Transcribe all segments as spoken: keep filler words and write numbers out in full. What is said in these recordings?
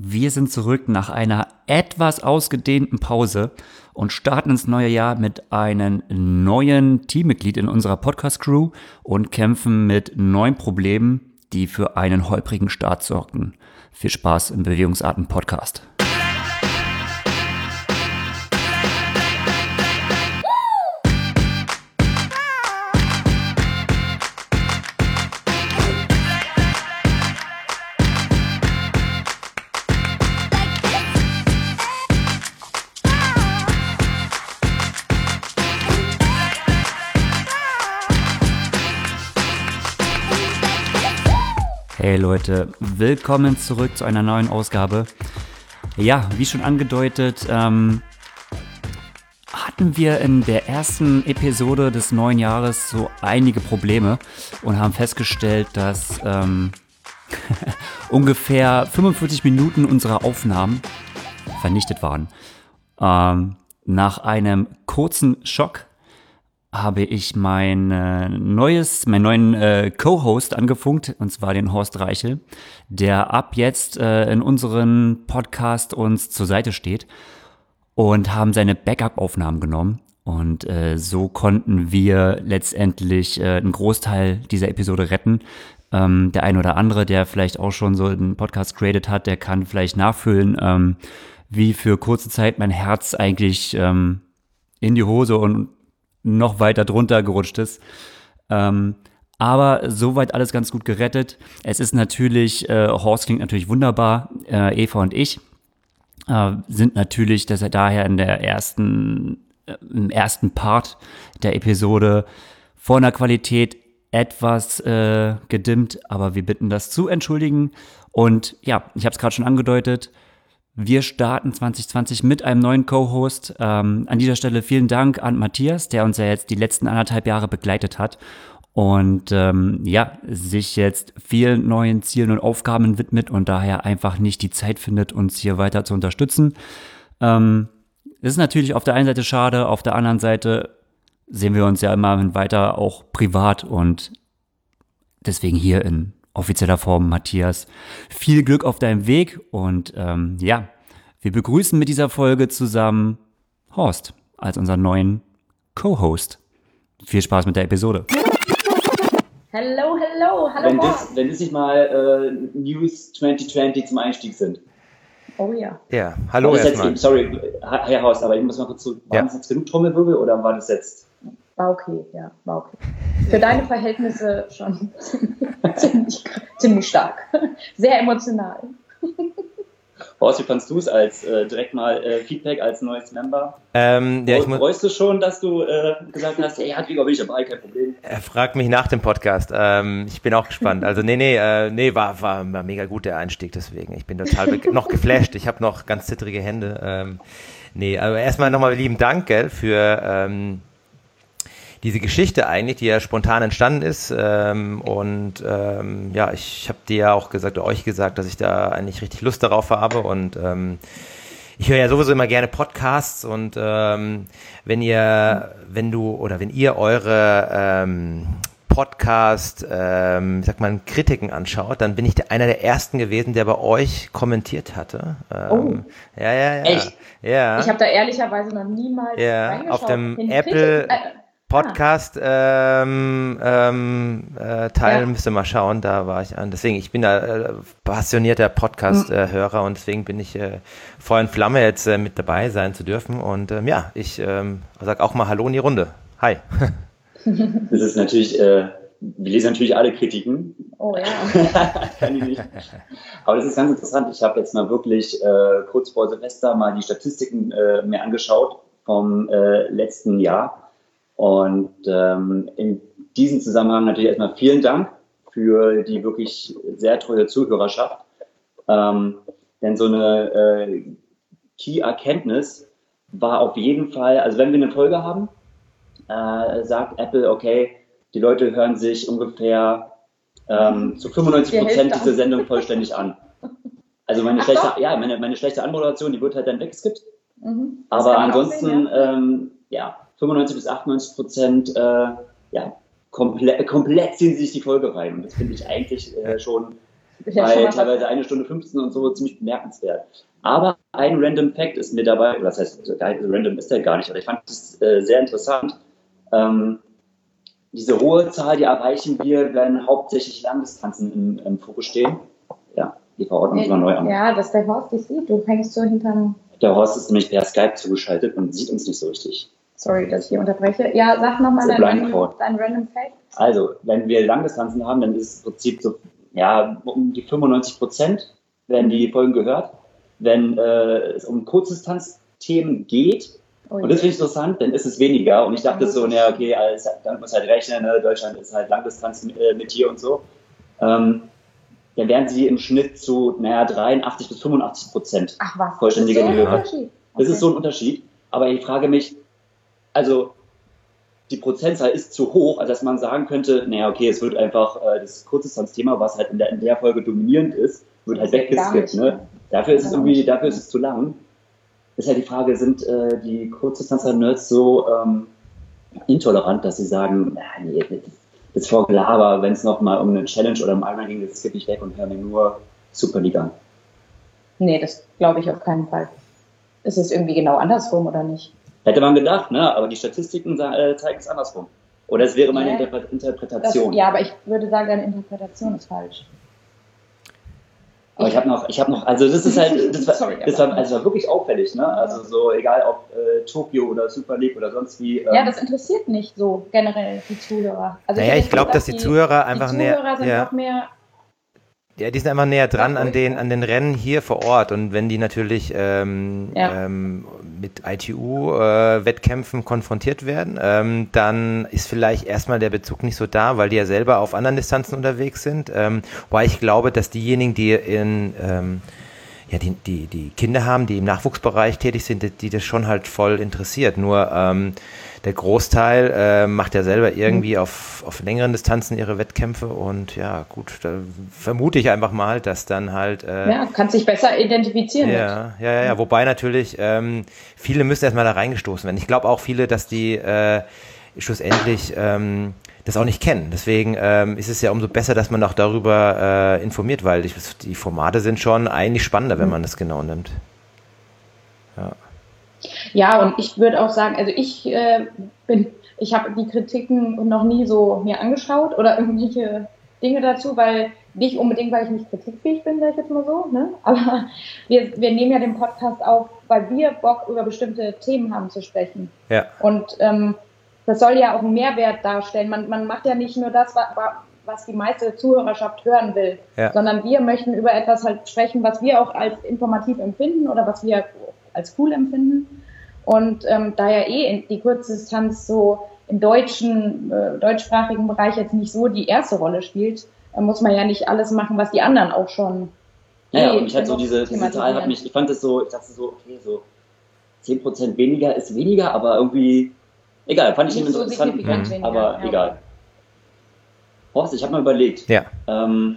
Wir sind zurück nach einer etwas ausgedehnten Pause und starten ins neue Jahr mit einem neuen Teammitglied in unserer Podcast-Crew und kämpfen mit neuen Problemen, die für einen holprigen Start sorgten. Viel Spaß im Bewegungsarten-Podcast. Hey Leute, willkommen zurück zu einer neuen Ausgabe. Ja, wie schon angedeutet, ähm, hatten wir in der ersten Episode des neuen Jahres so einige Probleme und haben festgestellt, dass ähm, ungefähr fünfundvierzig Minuten unserer Aufnahmen vernichtet waren. Ähm, nach einem kurzen Schock habe ich mein äh, neues, meinen neuen äh, Co-Host angefunkt, und zwar den Horst Reichel, der ab jetzt äh, in unserem Podcast uns zur Seite steht, und haben seine Backup-Aufnahmen genommen. Und äh, so konnten wir letztendlich äh, einen Großteil dieser Episode retten. Ähm, der ein oder andere, der vielleicht auch schon so einen Podcast created hat, der kann vielleicht nachfühlen, ähm, wie für kurze Zeit mein Herz eigentlich ähm, in die Hose und noch weiter drunter gerutscht ist. Ähm, aber soweit alles ganz gut gerettet. Es ist natürlich, äh, Horst klingt natürlich wunderbar, äh, Eva und ich äh, sind natürlich, dass er daher in der ersten, äh, im ersten Part der Episode von der Qualität etwas äh, gedimmt, aber wir bitten das zu entschuldigen. Und ja, ich habe es gerade schon angedeutet, wir starten zwanzig zwanzig mit einem neuen Co-Host. Ähm, an dieser Stelle vielen Dank an Matthias, der uns ja jetzt die letzten anderthalb Jahre begleitet hat und ähm, ja, sich jetzt vielen neuen Zielen und Aufgaben widmet und daher einfach nicht die Zeit findet, uns hier weiter zu unterstützen. Ähm, das ist natürlich auf der einen Seite schade, auf der anderen Seite sehen wir uns ja immer weiter auch privat, und deswegen hier in offizieller Form, Matthias, viel Glück auf deinem Weg, und ähm, ja, wir begrüßen mit dieser Folge zusammen Horst als unseren neuen Co-Host. Viel Spaß mit der Episode. Hello, hello, hallo wenn Horst. Das, wenn das nicht mal äh, News zwanzig zwanzig zum Einstieg sind. Oh ja. Ja, hallo erstmal. Sorry, Herr Horst, aber ich muss mal kurz so, war ja. das jetzt genug Trommelwirbel oder war das jetzt... War okay, ja, war okay. Für deine Verhältnisse schon ziemlich, ziemlich stark. Sehr emotional. Horst, wie fandst du es als äh, direkt mal äh, Feedback als neues Member? Ähm, ja, ich muss, freust du schon, dass du äh, gesagt hast, hey, hat Gregor, bin ich dabei, kein Problem. Er fragt mich nach dem Podcast. Ähm, ich bin auch gespannt. Also nee, nee, äh, nee, war, war, war mega gut der Einstieg, deswegen. Ich bin total be- noch geflasht. Ich habe noch ganz zittrige Hände. Ähm, nee, aber erstmal nochmal lieben Dank, gell, für ähm, diese Geschichte eigentlich, die ja spontan entstanden ist, ähm, und ähm, ja, ich habe dir ja auch gesagt, oder euch gesagt, dass ich da eigentlich richtig Lust darauf habe, und ähm, ich höre ja sowieso immer gerne Podcasts, und ähm, wenn ihr, wenn du oder wenn ihr eure ähm, Podcast, ähm, sag mal, Kritiken anschaut, dann bin ich der, einer der ersten gewesen, der bei euch kommentiert hatte. Ähm, oh. Ja, ja, ja. Echt? Ja. Ich habe da ehrlicherweise noch niemals ja, reingeschaut. auf dem In Apple... Kritik, äh, Podcast ähm, ähm, äh, Teil, ja. müsst ihr mal schauen, da war ich an. Deswegen, ich bin da äh, passionierter Podcast-Hörer, äh, und deswegen bin ich äh, Feuer und Flamme, jetzt äh, mit dabei sein zu dürfen. Und ähm, ja, ich ähm, sag auch mal Hallo in die Runde. Hi. Das ist natürlich, äh, wir lesen natürlich alle Kritiken. Oh ja. Kann ich nicht. Aber das ist ganz interessant. Ich habe jetzt mal wirklich äh, kurz vor Silvester mal die Statistiken äh, mir angeschaut vom äh, letzten Jahr. Und ähm, in diesem Zusammenhang natürlich erstmal vielen Dank für die wirklich sehr treue Zuhörerschaft. Ähm, denn so eine äh, Key-Erkenntnis war auf jeden Fall, also wenn wir eine Folge haben, äh, sagt Apple, okay, die Leute hören sich ungefähr ähm, zu fünfundneunzig Prozent diese Sendung vollständig an. Also meine schlechte, ja, meine, meine schlechte Anmoderation, die wird halt dann weggeskippt. Mhm. Aber ansonsten, sehen, ja. Ähm, ja, fünfundneunzig bis achtundneunzig Prozent äh, ja, komplett, komplett ziehen sie sich die Folge rein. Und das finde ich eigentlich äh, schon Ja, bei teilweise eine Stunde fünfzehn und so, ziemlich bemerkenswert. Aber ein Random Fact ist mir dabei, oder das heißt, random ist der gar nicht, aber ich fand es äh, sehr interessant. Ähm, diese hohe Zahl, die erreichen wir, wenn hauptsächlich Langdistanzen im, im Fokus stehen. Ja, die Verordnung ist mal neu an. Ja, dass der Horst dich sieht, du hängst so hinterm... Der Horst ist nämlich per Skype zugeschaltet und sieht uns nicht so richtig. Sorry, dass ich hier unterbreche. Ja, sag nochmal dein, random, dein Random Fact. Also, wenn wir Langdistanzen haben, dann ist es im Prinzip so, ja, um die fünfundneunzig Prozent werden die Folgen gehört. Wenn äh, es um Kurzdistanzthemen geht, oh, und das finde ich interessant, dann ist es weniger. Und ich dachte so, naja, okay, alles, dann muss halt rechnen, ne? Deutschland ist halt Langdistanz mit, äh, mit hier und so. Ähm, dann werden sie im Schnitt zu, naja, dreiundachtzig bis fünfundachtzig Prozent vollständiger so gehört. Das okay. ist so ein Unterschied. Aber ich frage mich, also die Prozentzahl ist zu hoch, als dass man sagen könnte, naja, okay, es wird einfach äh, das Kurzdistanzthema, was halt in der, in der Folge dominierend ist, wird halt weggeskippt. Ne? Dafür ist es irgendwie, dafür ist es zu lang. Ist halt die Frage, sind äh, die Kurzdistanzer-Nerds so ähm, intolerant, dass sie sagen, na, nee, das, das ist voll Gelaber, wenn es nochmal um eine Challenge oder um Ironman ging, das skippe ich weg und höre mir nur Superliga an. Nee, das glaube ich auf keinen Fall. Ist es irgendwie genau andersrum oder nicht? Hätte man gedacht, ne? Aber die Statistiken äh, zeigen es andersrum. Oder es wäre meine ja, Interpre Interpretation. Das, ja, aber ich würde sagen, deine Interpretation ist falsch. Aber ich habe noch, ich habe noch, also das ist halt, das war, Sorry, das war, also war wirklich auffällig, ne? Also so, egal ob äh, Tokio oder Super League oder sonst wie. Ähm, ja, das interessiert nicht so generell die Zuhörer. Also naja, ich, ich glaube, dass die, die Zuhörer einfach die näher, Zuhörer sind ja. noch mehr. Ja, die sind einfach näher dran an den, an den Rennen hier vor Ort. Und wenn die natürlich ähm, ja. ähm, mit I T U-Wettkämpfen äh, konfrontiert werden, ähm, dann ist vielleicht erstmal der Bezug nicht so da, weil die ja selber auf anderen Distanzen unterwegs sind. Ähm, wobei ich glaube, dass diejenigen, die in ähm, ja, die, die, die Kinder haben, die im Nachwuchsbereich tätig sind, die, die das schon halt voll interessiert. Nur ähm, der Großteil äh, macht ja selber irgendwie auf, auf längeren Distanzen ihre Wettkämpfe und ja, gut, da vermute ich einfach mal, dass dann halt... Äh, ja, kann sich besser identifizieren. Ja, ja, ja, ja, wobei natürlich ähm, viele müssen erstmal da reingestoßen werden. Ich glaube auch viele, dass die äh, schlussendlich ähm, das auch nicht kennen. Deswegen ähm, ist es ja umso besser, dass man auch darüber äh, informiert, weil die, die Formate sind schon eigentlich spannender, wenn man das genau nimmt. Ja. Ja, und ich würde auch sagen, also ich äh, bin, ich habe die Kritiken noch nie so mir angeschaut oder irgendwelche Dinge dazu, weil nicht unbedingt, weil ich nicht kritikfähig bin, sag ich jetzt mal so, ne? Aber wir, wir nehmen ja den Podcast auf, weil wir Bock über bestimmte Themen haben zu sprechen. Ja. Und ähm, das soll ja auch einen Mehrwert darstellen. Man, man macht ja nicht nur das, was die meiste Zuhörerschaft hören will, ja. sondern wir möchten über etwas halt sprechen, was wir auch als informativ empfinden oder was wir als cool empfinden. Und ähm, da ja eh die Kurzdistanz so im deutschen, äh, deutschsprachigen Bereich jetzt nicht so die erste Rolle spielt, äh, muss man ja nicht alles machen, was die anderen auch schon. Ja, eh und ich hatte so diese, diese Zahl, hat mich, ich fand das so, ich dachte so, okay, so zehn Prozent weniger ist weniger, aber irgendwie, egal, fand ich nicht so interessant, mhm. aber ja, egal. Horst, ich habe mal überlegt, ja. ähm,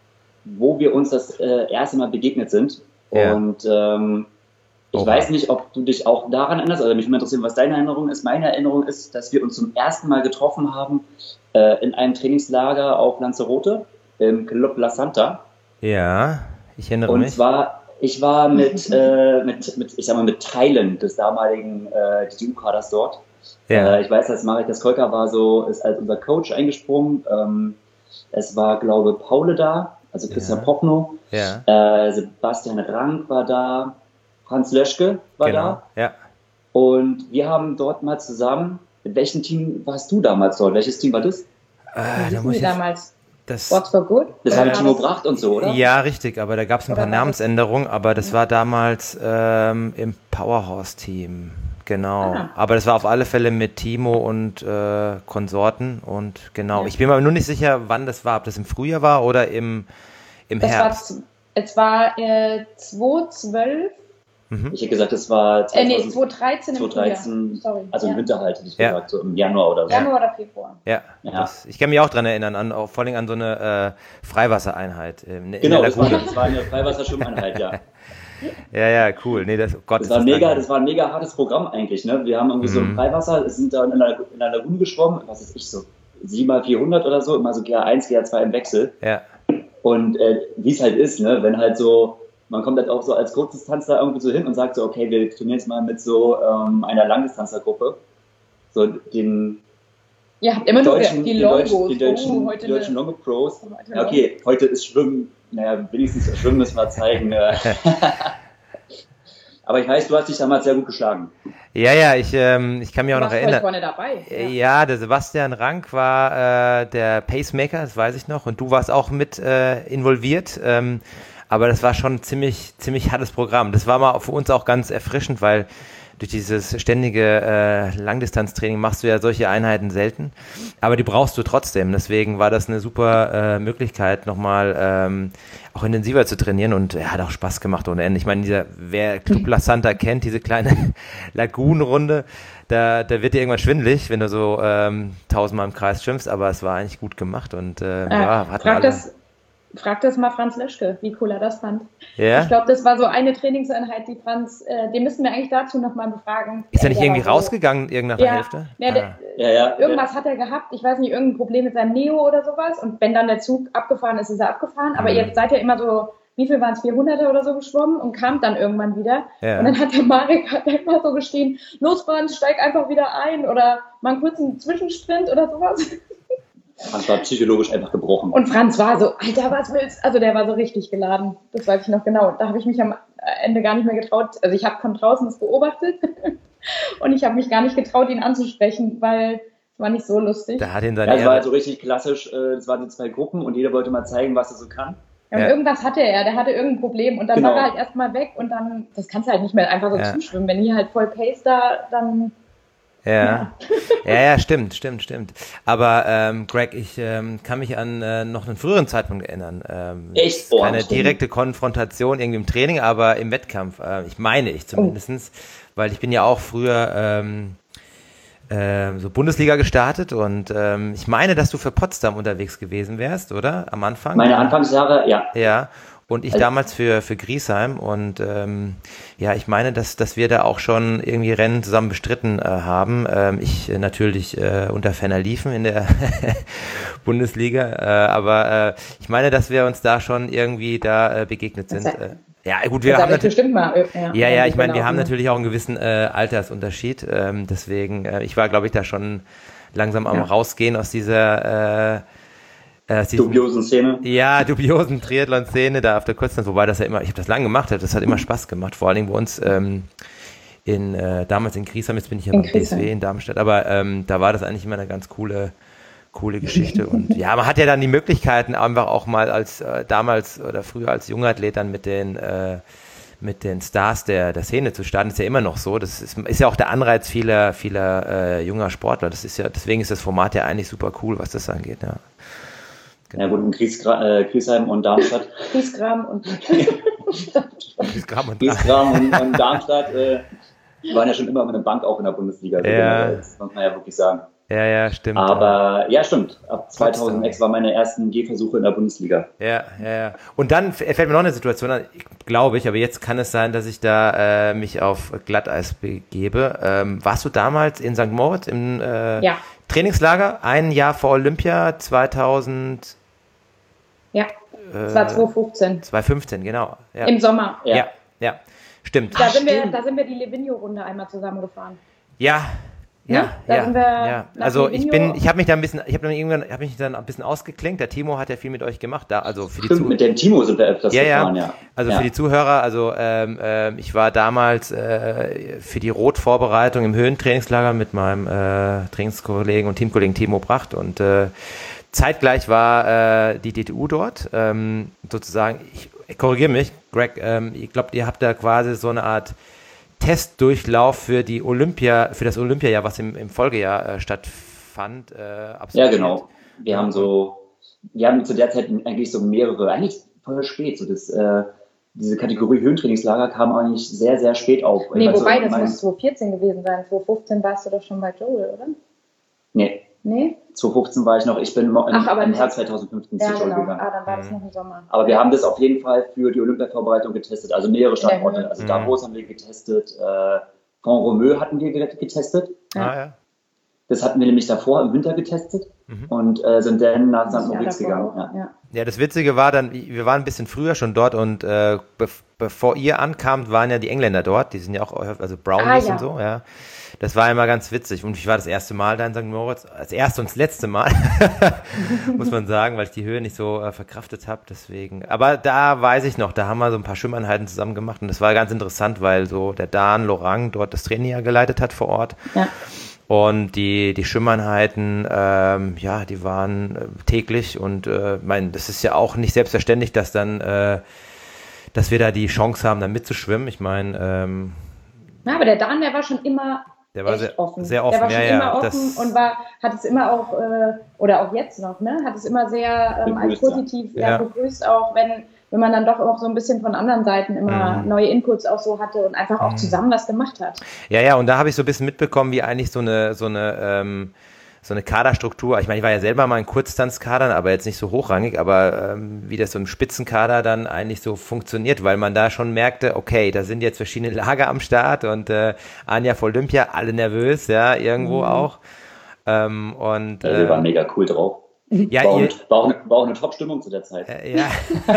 wo wir uns das äh, erste Mal begegnet sind ja. und ähm, ich okay. weiß nicht, ob du dich auch daran erinnerst, oder mich würde interessieren, was deine Erinnerung ist. Meine Erinnerung ist, dass wir uns zum ersten Mal getroffen haben äh, in einem Trainingslager auf Lanzarote, im Club La Santa. Ja, ich erinnere Und mich. Und zwar, ich war mit, äh, mit, mit, ich sag mal, mit Teilen des damaligen äh, D U-Kaders dort. Ja. Äh, ich weiß, dass Marek Skolka war so, ist als unser Coach eingesprungen. Ähm, es war, glaube ich, Paule da, also Christian ja. Popno. Ja. Äh, Sebastian Rank war da. Franz Löschke war genau. da. Ja. Und wir haben dort mal zusammen, mit welchem Team warst du damals dort? Welches Team war das? Äh, da muss ich damals das, What's for Good? Das war mit Timo Bracht und so, oder? Ja, richtig, aber da gab es ein paar Namensänderungen, aber das ja. war damals ähm, im Powerhouse-Team. Genau. Ah. Aber das war auf alle Fälle mit Timo und äh, Konsorten und genau. Ja. Ich bin mir nur nicht sicher, wann das war, ob das im Frühjahr war oder im, im das Herbst. War, es war äh, zweitausendzwölf. Mhm. Ich hätte gesagt, es war äh, nee, zweitausenddreizehn, zweitausenddreizehn Sorry. Also im ja. Winter halt, hätte ich ja. gesagt, so im Januar oder so. Januar oder Februar. Ja, ja. Das, ich kann mich auch dran erinnern, an, auch, vor allem an so eine äh, Freiwassereinheit. In, in genau, das war, das war eine Freiwasserschwimmeinheit, ja. Ja, ja, cool. Nee, das, oh Gott, das, war das, mega, das war ein mega hartes Programm eigentlich. Ne? Wir haben irgendwie mhm. so ein Freiwasser, sind da in einer, in einer Lagune geschwommen, was ist ich so, sieben mal vierhundert oder so, immer so G A eins, G A zwei im Wechsel. Ja. Und äh, wie es halt ist, ne, wenn halt so, man kommt halt auch so als Kurzdistanzler irgendwie so hin und sagt so, okay, wir trainieren jetzt mal mit so ähm, einer Langdistanzlergruppe. So den Ihr habt immer deutschen, nur die die Longos. deutschen, die deutschen, oh, heute die deutschen eine, Longo Pros. heute Ja, okay, heute ist Schwimmen, naja, wenigstens das Schwimmen müssen wir zeigen. äh. Aber ich weiß, du hast dich damals sehr gut geschlagen. Ja, ja, ich, ähm, ich kann mich auch du noch warst erinnern. vorne dabei. Ja. ja, der Sebastian Rank war äh, der Pacemaker, das weiß ich noch, und du warst auch mit äh, involviert. Ähm, aber das war schon ein ziemlich, ziemlich hartes Programm. Das war mal für uns auch ganz erfrischend, weil durch dieses ständige äh, Langdistanztraining machst du ja solche Einheiten selten, aber die brauchst du trotzdem. Deswegen war das eine super äh, Möglichkeit, nochmal ähm, auch intensiver zu trainieren, und er ja, hat auch Spaß gemacht ohne Ende. Ich meine, dieser, wer Club La Santa kennt, diese kleine Lagunenrunde, da, da wird dir irgendwann schwindelig, wenn du so ähm, tausendmal im Kreis schwimmst, aber es war eigentlich gut gemacht und äh, äh, ja, hat frag das Frag das mal Franz Löschke, wie cool er das fand. Ja? Ich glaube, das war so eine Trainingseinheit, die Franz, äh, den müssten wir eigentlich dazu nochmal befragen. Ist er nicht der irgendwie so, rausgegangen, irgendeiner ja, Hälfte? Ja, ah. der, ja, ja, irgendwas ja. hat er gehabt, ich weiß nicht, irgendein Problem mit seinem Neo oder sowas, und wenn dann der Zug abgefahren ist, ist er abgefahren, aber mhm. ihr seid ja immer so, wie viel waren es, vierhunderter oder so geschwommen und kam dann irgendwann wieder, ja. und dann hat der Marek hat immer so gestehen, los Franz, steig einfach wieder ein, oder mal einen kurzen Zwischensprint oder sowas. Franz war psychologisch einfach gebrochen. Und Franz war so, Alter, was willst du? Also der war so richtig geladen. Das weiß ich noch genau. Da habe ich mich am Ende gar nicht mehr getraut. Also ich habe von draußen das beobachtet und ich habe mich gar nicht getraut, ihn anzusprechen, weil es war nicht so lustig. Da hat ihn dann ja, es war halt so richtig klassisch, es waren so zwei Gruppen und jeder wollte mal zeigen, was er so kann. Ja, und ja. irgendwas hatte er, der hatte irgendein Problem und dann genau. war er halt erstmal weg und dann, das kannst du halt nicht mehr einfach so ja. zuschwimmen. Wenn hier halt voll Pace da, dann... Ja. ja, ja, stimmt, stimmt, stimmt. Aber ähm, Greg, ich ähm, kann mich an äh, noch einen früheren Zeitpunkt erinnern. Ähm, Echt? Oh, keine stimmt. direkte Konfrontation irgendwie im Training, aber im Wettkampf. Äh, ich meine ich zumindestens, oh. weil ich bin ja auch früher ähm, äh, so Bundesliga gestartet und ähm, ich meine, dass du für Potsdam unterwegs gewesen wärst, oder? Am Anfang? Meine Anfangsjahre, ja. Ja. Und ich damals für, für Griesheim und ähm, ja, ich meine, dass, dass wir da auch schon irgendwie Rennen zusammen bestritten äh, haben. Ähm, ich äh, natürlich äh, unter Ferner liefen in der Bundesliga, äh, aber äh, ich meine, dass wir uns da schon irgendwie da äh, begegnet sind. Äh, ja, gut, wir das haben natürlich bestimmt mal. Ja, ja, ja, ich meine, genau. wir haben natürlich auch einen gewissen äh, Altersunterschied. Ähm, deswegen, äh, ich war, glaube ich, da schon langsam am ja. rausgehen aus dieser äh, Äh, dubiosen Szene. Ja, dubiosen Triathlon-Szene da auf der Kurzdistanz, wobei das ja immer, ich habe das lange gemacht, das hat immer Spaß gemacht, vor allen Dingen bei uns ähm, in, äh, damals in Griesheim, jetzt bin ich ja beim D S W in Darmstadt, aber ähm, da war das eigentlich immer eine ganz coole, coole Geschichte und ja, man hat ja dann die Möglichkeiten einfach auch mal als, äh, damals oder früher als Jungathlet dann mit den, äh, mit den Stars der, der Szene zu starten, ist ja immer noch so, das ist, ist ja auch der Anreiz vieler, vieler äh, junger Sportler, das ist ja, deswegen ist das Format ja eigentlich super cool, was das angeht, ja. Genau. Ja gut, in Griesgra- äh, Griesheim und Darmstadt. Griesgram und Griesgram und, Griesgram und, und Darmstadt äh, waren ja schon immer mit einer Bank auch in der Bundesliga. Also ja. Das muss man ja wirklich sagen. Ja, ja, stimmt. Aber ja, stimmt. Ab zweitausendsechs war meine ersten Gehversuche in der Bundesliga. Ja, ja, ja. Und dann fällt mir noch eine Situation an, glaube ich, aber jetzt kann es sein, dass ich da äh, mich auf Glatteis begebe. Ähm, warst du damals in Sankt Moritz im äh, ja. Trainingslager, ein Jahr vor Olympia, zweitausend? Ja, das war zweitausendfünfzehn. zweitausendfünfzehn, genau. Ja. Im Sommer. Ja, ja, ja. Stimmt. Da, Ach, sind stimmt. Wir, da sind wir die Livigno-Runde einmal zusammengefahren. Ja, ja, ne? Da ja, sind wir ja. Also ich bin, Livigno. ich habe mich da ein bisschen, ich habe dann irgendwann, habe mich dann ein bisschen ausgeklinkt. Der Timo hat ja viel mit euch gemacht, da, also für die Stimmt, mit dem Timo sind wir öfters ja, gefahren, ja. ja. Also ja. für die Zuhörer, also ähm, äh, ich war damals äh, für die Rot-Vorbereitung im Höhentrainingslager mit meinem äh, Trainingskollegen und Teamkollegen Timo Bracht und äh, zeitgleich war äh, die D T U dort, ähm, sozusagen, ich, ich korrigiere mich, Greg, ähm, ich glaube, ihr habt da quasi so eine Art Testdurchlauf für die Olympia, für das Olympiajahr, was im, im Folgejahr äh, stattfand, äh, absolviert. Ja, genau. Wir haben so, wir haben zu der Zeit eigentlich so mehrere, eigentlich voll spät, so das, äh, diese Kategorie Höhentrainingslager kam eigentlich sehr, sehr spät auf. Nee, also, wobei, das mein, muss zweitausendvierzehn gewesen sein. zweitausendfünfzehn warst du doch schon bei Joel, oder? Nee. Nee? zweitausendfünfzehn war ich noch, ich bin im, Ach, aber im nicht. Herbst zweitausendfünfzehn ja, zu Joel genau. gegangen. Ah, dann war das noch im Sommer. Aber wir haben das auf jeden Fall für die Olympia-Vorbereitung getestet, also mehrere Standorte. Also mhm. Davos haben wir getestet, äh, Font-Romeu hatten wir getestet. Ja. Ah, ja. Das hatten wir nämlich davor im Winter getestet mhm. und äh, sind dann nach Sankt Moritz gegangen. Ja. Ja. ja, das Witzige war dann, wir waren ein bisschen früher schon dort und äh, be- bevor ihr ankamt, waren ja die Engländer dort, die sind ja auch, also Brownies ah, ja. und so, ja. Das war immer ganz witzig und ich war das erste Mal da in Sankt Moritz, das erste und das letzte Mal, muss man sagen, weil ich die Höhe nicht so äh, verkraftet habe, deswegen. Aber da weiß ich noch, da haben wir so ein paar Schwimmeinheiten zusammen gemacht und das war ganz interessant, weil so der Dan Lorang dort das Training ja geleitet hat vor Ort. Ja. Und die, die Schwimmeinheiten, ähm, ja, die waren äh, täglich und äh, mein, das ist ja auch nicht selbstverständlich, dass dann, äh, dass wir da die Chance haben, da mitzuschwimmen. Ich meine, ähm, ja, aber der Dan, der war schon immer der war echt sehr offen. Sehr offen, der war schon ja, immer ja, offen und war, hat es immer auch, äh, oder auch jetzt noch, ne, hat es immer sehr ähm, als positiv ja. Ja, begrüßt, auch wenn wenn man dann doch auch so ein bisschen von anderen Seiten immer mhm. neue Inputs auch so hatte und einfach auch mhm. zusammen was gemacht hat. Ja, ja, und da habe ich so ein bisschen mitbekommen, wie eigentlich so eine, so eine, ähm, so eine Kaderstruktur, ich meine, ich war ja selber mal in Kurzdistanzkadern, aber jetzt nicht so hochrangig, aber ähm, wie das so im Spitzenkader dann eigentlich so funktioniert, weil man da schon merkte, okay, da sind jetzt verschiedene Lager am Start und äh, Anja vor Olympia, alle nervös, ja, irgendwo mhm. auch. Ähm, und, ja, wir äh, waren mega cool drauf. Ja, war, ihr, auch, war, auch eine, war auch eine Top-Stimmung zu der Zeit. Äh, ja.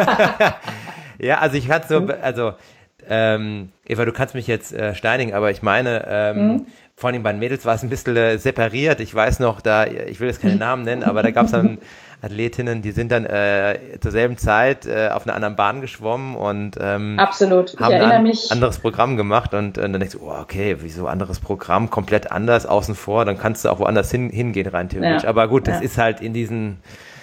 ja, also ich kann so, also ähm, Eva, du kannst mich jetzt äh, steinigen, aber ich meine, ähm, mhm. vor allem bei den Mädels war es ein bisschen äh, separiert. Ich weiß noch, da, ich will jetzt keine Namen nennen, aber da gab es dann Athletinnen, die sind dann äh, zur selben Zeit äh, auf einer anderen Bahn geschwommen und ähm, Absolut. Ich haben erinnere ein mich. anderes Programm gemacht und, und dann denkst du, oh, okay, wieso anderes Programm, komplett anders, außen vor, dann kannst du auch woanders hin, hingehen rein theoretisch. Ja. Aber gut, das ja. ist halt in diesen...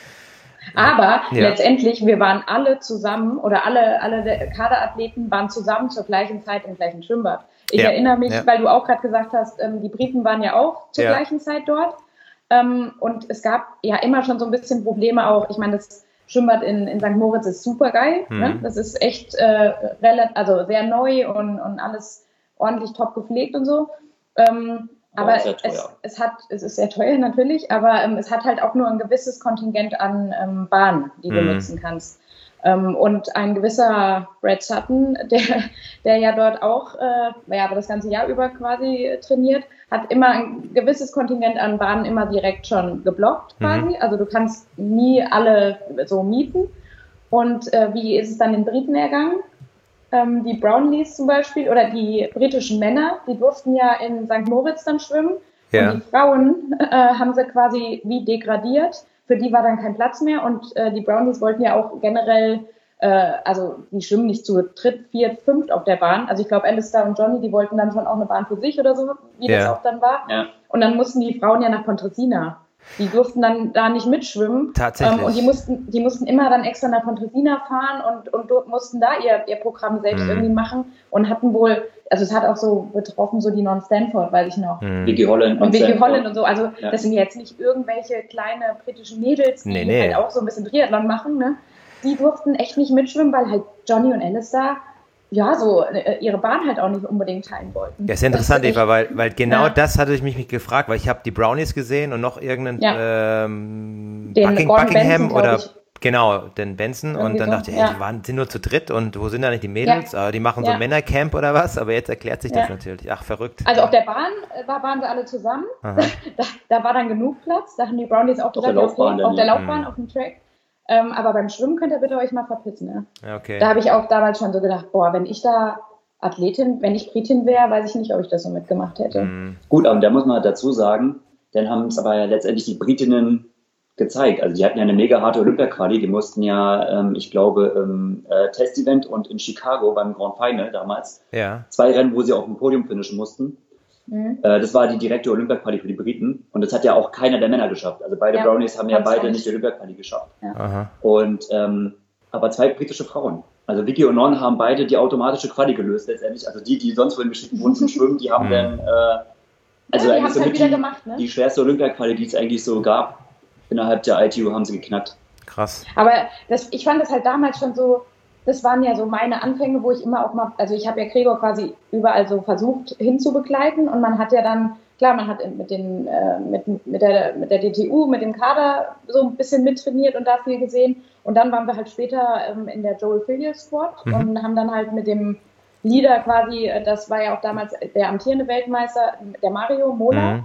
Aber ja. letztendlich, wir waren alle zusammen oder alle, alle Kaderathleten waren zusammen zur gleichen Zeit im gleichen Schwimmbad. Ich ja. erinnere mich, ja. weil du auch gerade gesagt hast, ähm, die Briten waren ja auch zur ja. gleichen Zeit dort. Ähm, und es gab ja immer schon so ein bisschen Probleme auch. Ich meine, das Schwimmbad in, in Sankt Moritz ist super geil. Mhm. Ne? Das ist echt äh, relativ, also sehr neu und, und alles ordentlich top gepflegt und so. Ähm, aber es, es hat, es ist sehr teuer natürlich, aber ähm, es hat halt auch nur ein gewisses Kontingent an ähm, Bahnen, die du mhm. nutzen kannst. Ähm, und ein gewisser Brad Sutton, der, der ja dort auch, äh, ja, aber das ganze Jahr über quasi trainiert, hat immer ein gewisses Kontingent an Bahnen immer direkt schon geblockt quasi. Mhm. Also du kannst nie alle so mieten. Und äh, wie ist es dann den Briten ergangen? Ähm, die Brownlees zum Beispiel oder die britischen Männer, die durften ja in Sankt Moritz dann schwimmen. Ja. Und die Frauen äh, haben sie quasi wie degradiert. Für die war dann kein Platz mehr und äh, die Brownies wollten ja auch generell, äh, also die schwimmen nicht zu dritt, viert, fünft auf der Bahn. Also ich glaube, Alistair und Johnny, die wollten dann schon auch eine Bahn für sich oder so, wie ja. das auch dann war. Ja. Und dann mussten die Frauen ja nach Pontresina. Die durften dann da nicht mitschwimmen. Tatsächlich. Ähm, und die mussten, die mussten immer dann extra nach Pontresina fahren und, und mussten da ihr, ihr Programm selbst mhm. irgendwie machen und hatten wohl, also es hat auch so betroffen, so die Non-Stanford, weiß ich noch. Mhm. Vicky Holland. Und Vicky Holland und so. Also ja. das sind jetzt nicht irgendwelche kleine britischen Mädels, die nee, nee. halt auch so ein bisschen Triathlon machen. Ne? Die durften echt nicht mitschwimmen, weil halt Johnny und Alistair ja, so äh, ihre Bahn halt auch nicht unbedingt teilen wollten. Ja, ist ja interessant, Eva, weil, weil genau ja. das hatte ich mich, mich gefragt, weil ich habe die Brownies gesehen und noch irgendeinen ja. ähm, Bucking, Buckingham Benson, oder genau, den Benson irgendwie und dann so. dachte ich, ey, ja. die waren, sind nur zu dritt und wo sind da nicht die Mädels? Ja. Die machen so ein Männercamp oder was, aber jetzt erklärt sich das natürlich. Ach, verrückt. Also auf der Bahn war, waren sie alle zusammen, da, da war dann genug Platz, da haben die Brownies auch gesagt, auf der Laufbahn, auf, der Laufbahn, mhm. auf dem Track. Ähm, aber beim Schwimmen könnt ihr bitte euch mal verpissen. Ne? Okay. Da habe ich auch damals schon so gedacht, boah, wenn ich da Athletin, wenn ich Britin wäre, weiß ich nicht, ob ich das so mitgemacht hätte. Mhm. Gut, aber da muss man dazu sagen, dann haben es aber ja letztendlich die Britinnen gezeigt. Also die hatten ja eine mega harte Olympia-Quali, die mussten ja, ähm, ich glaube, im äh, Test-Event und in Chicago beim Grand Final damals, ja. zwei Rennen, wo sie auf dem Podium finishen mussten. Mhm. Äh, das war die direkte Olympia-Quali für die Briten und das hat ja auch keiner der Männer geschafft. Also beide ja, Brownies haben ja beide nicht, nicht die Olympia-Quali geschafft. Ja. Aha. Und ähm, aber zwei britische Frauen. Also Vicky und Non haben beide die automatische Quali gelöst letztendlich. Also die, die sonst wohin geschickt wurden zum Schwimmen, die haben mhm. dann äh, also ja, eigentlich so halt mit die, gemacht, ne? die schwerste Olympia-Quali, die es eigentlich so gab. Innerhalb der I T U haben sie geknackt. Krass. Aber das, ich fand das halt damals schon so, das waren ja so meine Anfänge, wo ich immer auch mal, also ich habe ja Gregor quasi überall so versucht hinzubegleiten und man hat ja dann, klar, man hat mit den äh, mit, mit der mit der D T U, mit dem Kader so ein bisschen mittrainiert und da viel gesehen und dann waren wir halt später ähm, in der Joel Fillier Squad mhm. und haben dann halt mit dem Leader quasi, das war ja auch damals der amtierende Weltmeister, der Mario Mola, mhm.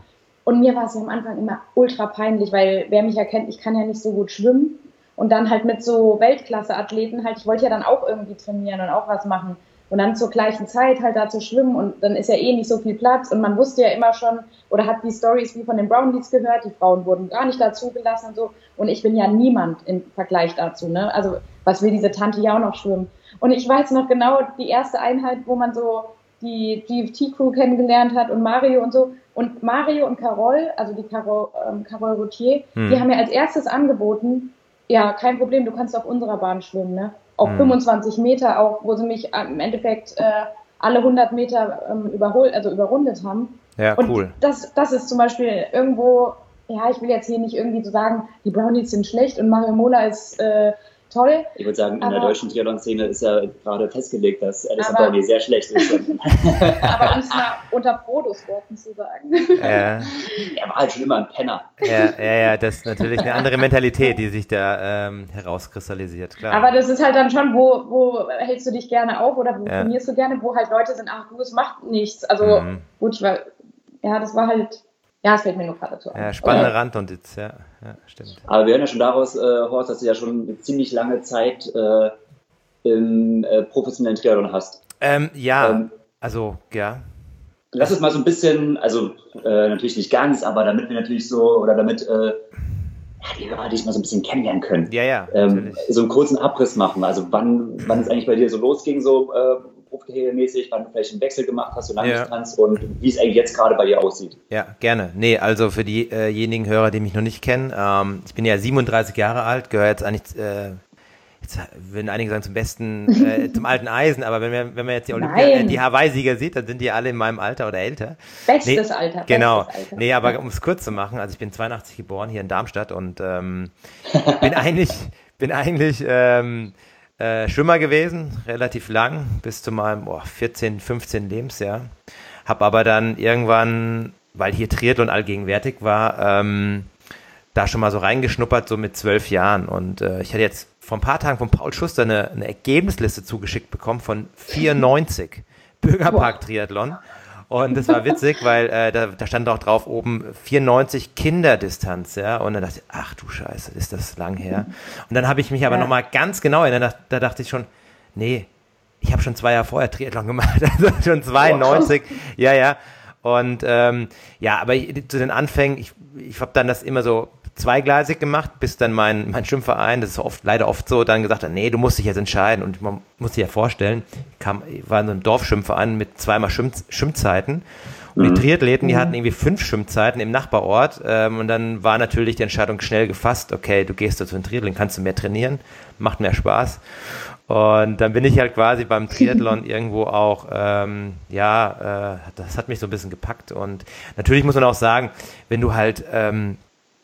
Und mir war es ja am Anfang immer ultra peinlich, weil wer mich ja kennt, ich kann ja nicht so gut schwimmen. Und dann halt mit so Weltklasse-Athleten halt, ich wollte ja dann auch irgendwie trainieren und auch was machen. Und dann zur gleichen Zeit halt da zu schwimmen und dann ist ja eh nicht so viel Platz. Und man wusste ja immer schon oder hat die Stories wie von den Brownlees gehört, die Frauen wurden gar nicht dazu gelassen und so. Und ich bin ja niemand im Vergleich dazu, ne? Also was will diese Tante ja auch noch schwimmen? Und ich weiß noch genau die erste Einheit, wo man so die G F T-Crew kennengelernt hat und Mario und so. Und Mario und Carol, also die Carol, ähm, Carol Routier, hm. die haben mir als erstes angeboten, ja, kein Problem, du kannst auf unserer Bahn schwimmen, ne? Auf hm. fünfundzwanzig Meter auch, wo sie mich im Endeffekt äh, alle hundert Meter ähm, überholt, also überrundet haben. Ja, und cool. Das, das ist zum Beispiel irgendwo, ja, ich will jetzt hier nicht irgendwie so sagen, die Brownies sind schlecht und Mario Mola ist äh, toll. Ich würde sagen, in aber, der deutschen Triathlon-Szene ist ja gerade festgelegt, dass Alison Brownie sehr schlecht ist. Aber um es mal unter Prodos Worten zu sagen. Ja. Er war halt schon immer ein Penner. Ja, ja, ja, das ist natürlich eine andere Mentalität, die sich da ähm, herauskristallisiert, klar. Aber das ist halt dann schon, wo, wo hältst du dich gerne auf oder wo ja. trainierst du gerne, wo halt Leute sind, ach du, es macht nichts. Also mhm. gut, ich war, ja, das war halt, ja, es fällt mir nur gerade dazu ein. Ja, spannende okay. Randnotiz, ja, ja, stimmt. Aber wir hören ja schon daraus, äh, Horst, dass du ja schon eine ziemlich lange Zeit äh, im äh, professionellen Triathlon hast. Ähm, ja, ähm, also, ja. Lass es mal so ein bisschen, also äh, natürlich nicht ganz, aber damit wir natürlich so, oder damit äh, ja, die Hörer dich mal so ein bisschen kennenlernen können. Ja, ja, ähm, so einen kurzen Abriss machen. Also wann, wann es eigentlich bei dir so losging, so äh, Profi-mäßig, wann du vielleicht einen Wechsel gemacht hast, so Langdistanz ja. und wie es eigentlich jetzt gerade bei dir aussieht. Ja, gerne. Nee, also für diejenigen Hörer, die mich noch nicht kennen, ähm, ich bin ja siebenunddreißig Jahre alt, gehöre jetzt eigentlich, äh, jetzt würden einige sagen zum besten, äh, zum alten Eisen, aber wenn man, wenn man jetzt die, Olympia, äh, die Hawaii-Sieger sieht, dann sind die alle in meinem Alter oder älter. Bestes nee, Alter. Genau. Bestes Alter. Nee, aber um es kurz zu machen, also ich bin zweiundachtzig geboren hier in Darmstadt und ähm, bin eigentlich, bin eigentlich, ähm, Äh, Schwimmer gewesen, relativ lang, bis zu meinem oh, vierzehn, fünfzehn Lebensjahr. Hab aber dann irgendwann, weil hier Triathlon allgegenwärtig war, ähm, da schon mal so reingeschnuppert, so mit zwölf Jahren. Und äh, ich hatte jetzt vor ein paar Tagen von Paul Schuster eine, eine Ergebnisliste zugeschickt bekommen von vierundneunzig Bürgerpark-Triathlon. Und das war witzig, weil äh, da, da stand auch drauf oben vierundneunzig Kinderdistanz, ja. Und dann dachte ich, ach du Scheiße, ist das lang her. Und dann habe ich mich aber ja. nochmal ganz genau erinnert, da dachte ich schon, nee, ich habe schon zwei Jahre vorher Triathlon gemacht, also schon zweiundneunzig, oh, ja, ja. Und ähm, ja, aber ich, zu den Anfängen, ich, ich habe dann das immer so zweigleisig gemacht, bis dann mein, mein Schwimmverein, das ist oft, leider oft so, dann gesagt hat, nee, du musst dich jetzt entscheiden. Und man muss sich ja vorstellen, ich, kam, ich war in so einem Dorfschwimmverein mit zweimal Schwimm, Schwimmzeiten. Und mhm. die Triathleten, die hatten irgendwie fünf Schwimmzeiten im Nachbarort. Ähm, und dann war natürlich die Entscheidung schnell gefasst, okay, du gehst zu den Triathlon, kannst du mehr trainieren, macht mehr Spaß. Und dann bin ich halt quasi beim Triathlon irgendwo auch, ähm, ja, äh, das hat mich so ein bisschen gepackt. Und natürlich muss man auch sagen, wenn du halt ähm,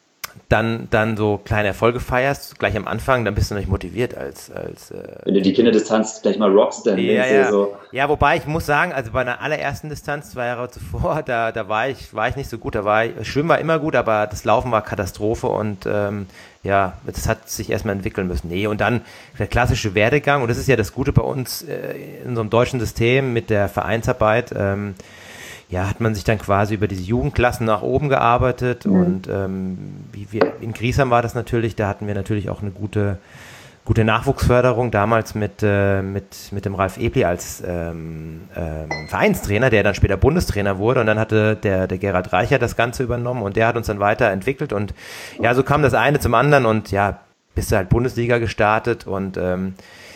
dann, dann so kleine Erfolge feierst, gleich am Anfang, dann bist du nicht motiviert als... als äh Wenn du die Kinderdistanz gleich mal rockst, dann ja, denkst ja. du so... Ja, wobei ich muss sagen, also bei einer allerersten Distanz, zwei Jahre zuvor, da, da war ich war ich nicht so gut, da war ich, Schwimmen war immer gut, aber das Laufen war Katastrophe und ähm, ja, das hat sich erstmal entwickeln müssen. Nee, und dann der klassische Werdegang, und das ist ja das Gute bei uns äh, in unserem deutschen System mit der Vereinsarbeit, ähm, ja, hat man sich dann quasi über diese Jugendklassen nach oben gearbeitet mhm. und ähm, wie wir in Griesheim war das natürlich, da hatten wir natürlich auch eine gute, gute Nachwuchsförderung, damals mit, äh, mit, mit dem Ralf Ebli als ähm, ähm, Vereinstrainer, der dann später Bundestrainer wurde und dann hatte der, der Gerhard Reicher das Ganze übernommen und der hat uns dann weiterentwickelt und ja, so kam das eine zum anderen und ja, bist du halt Bundesliga gestartet und ähm,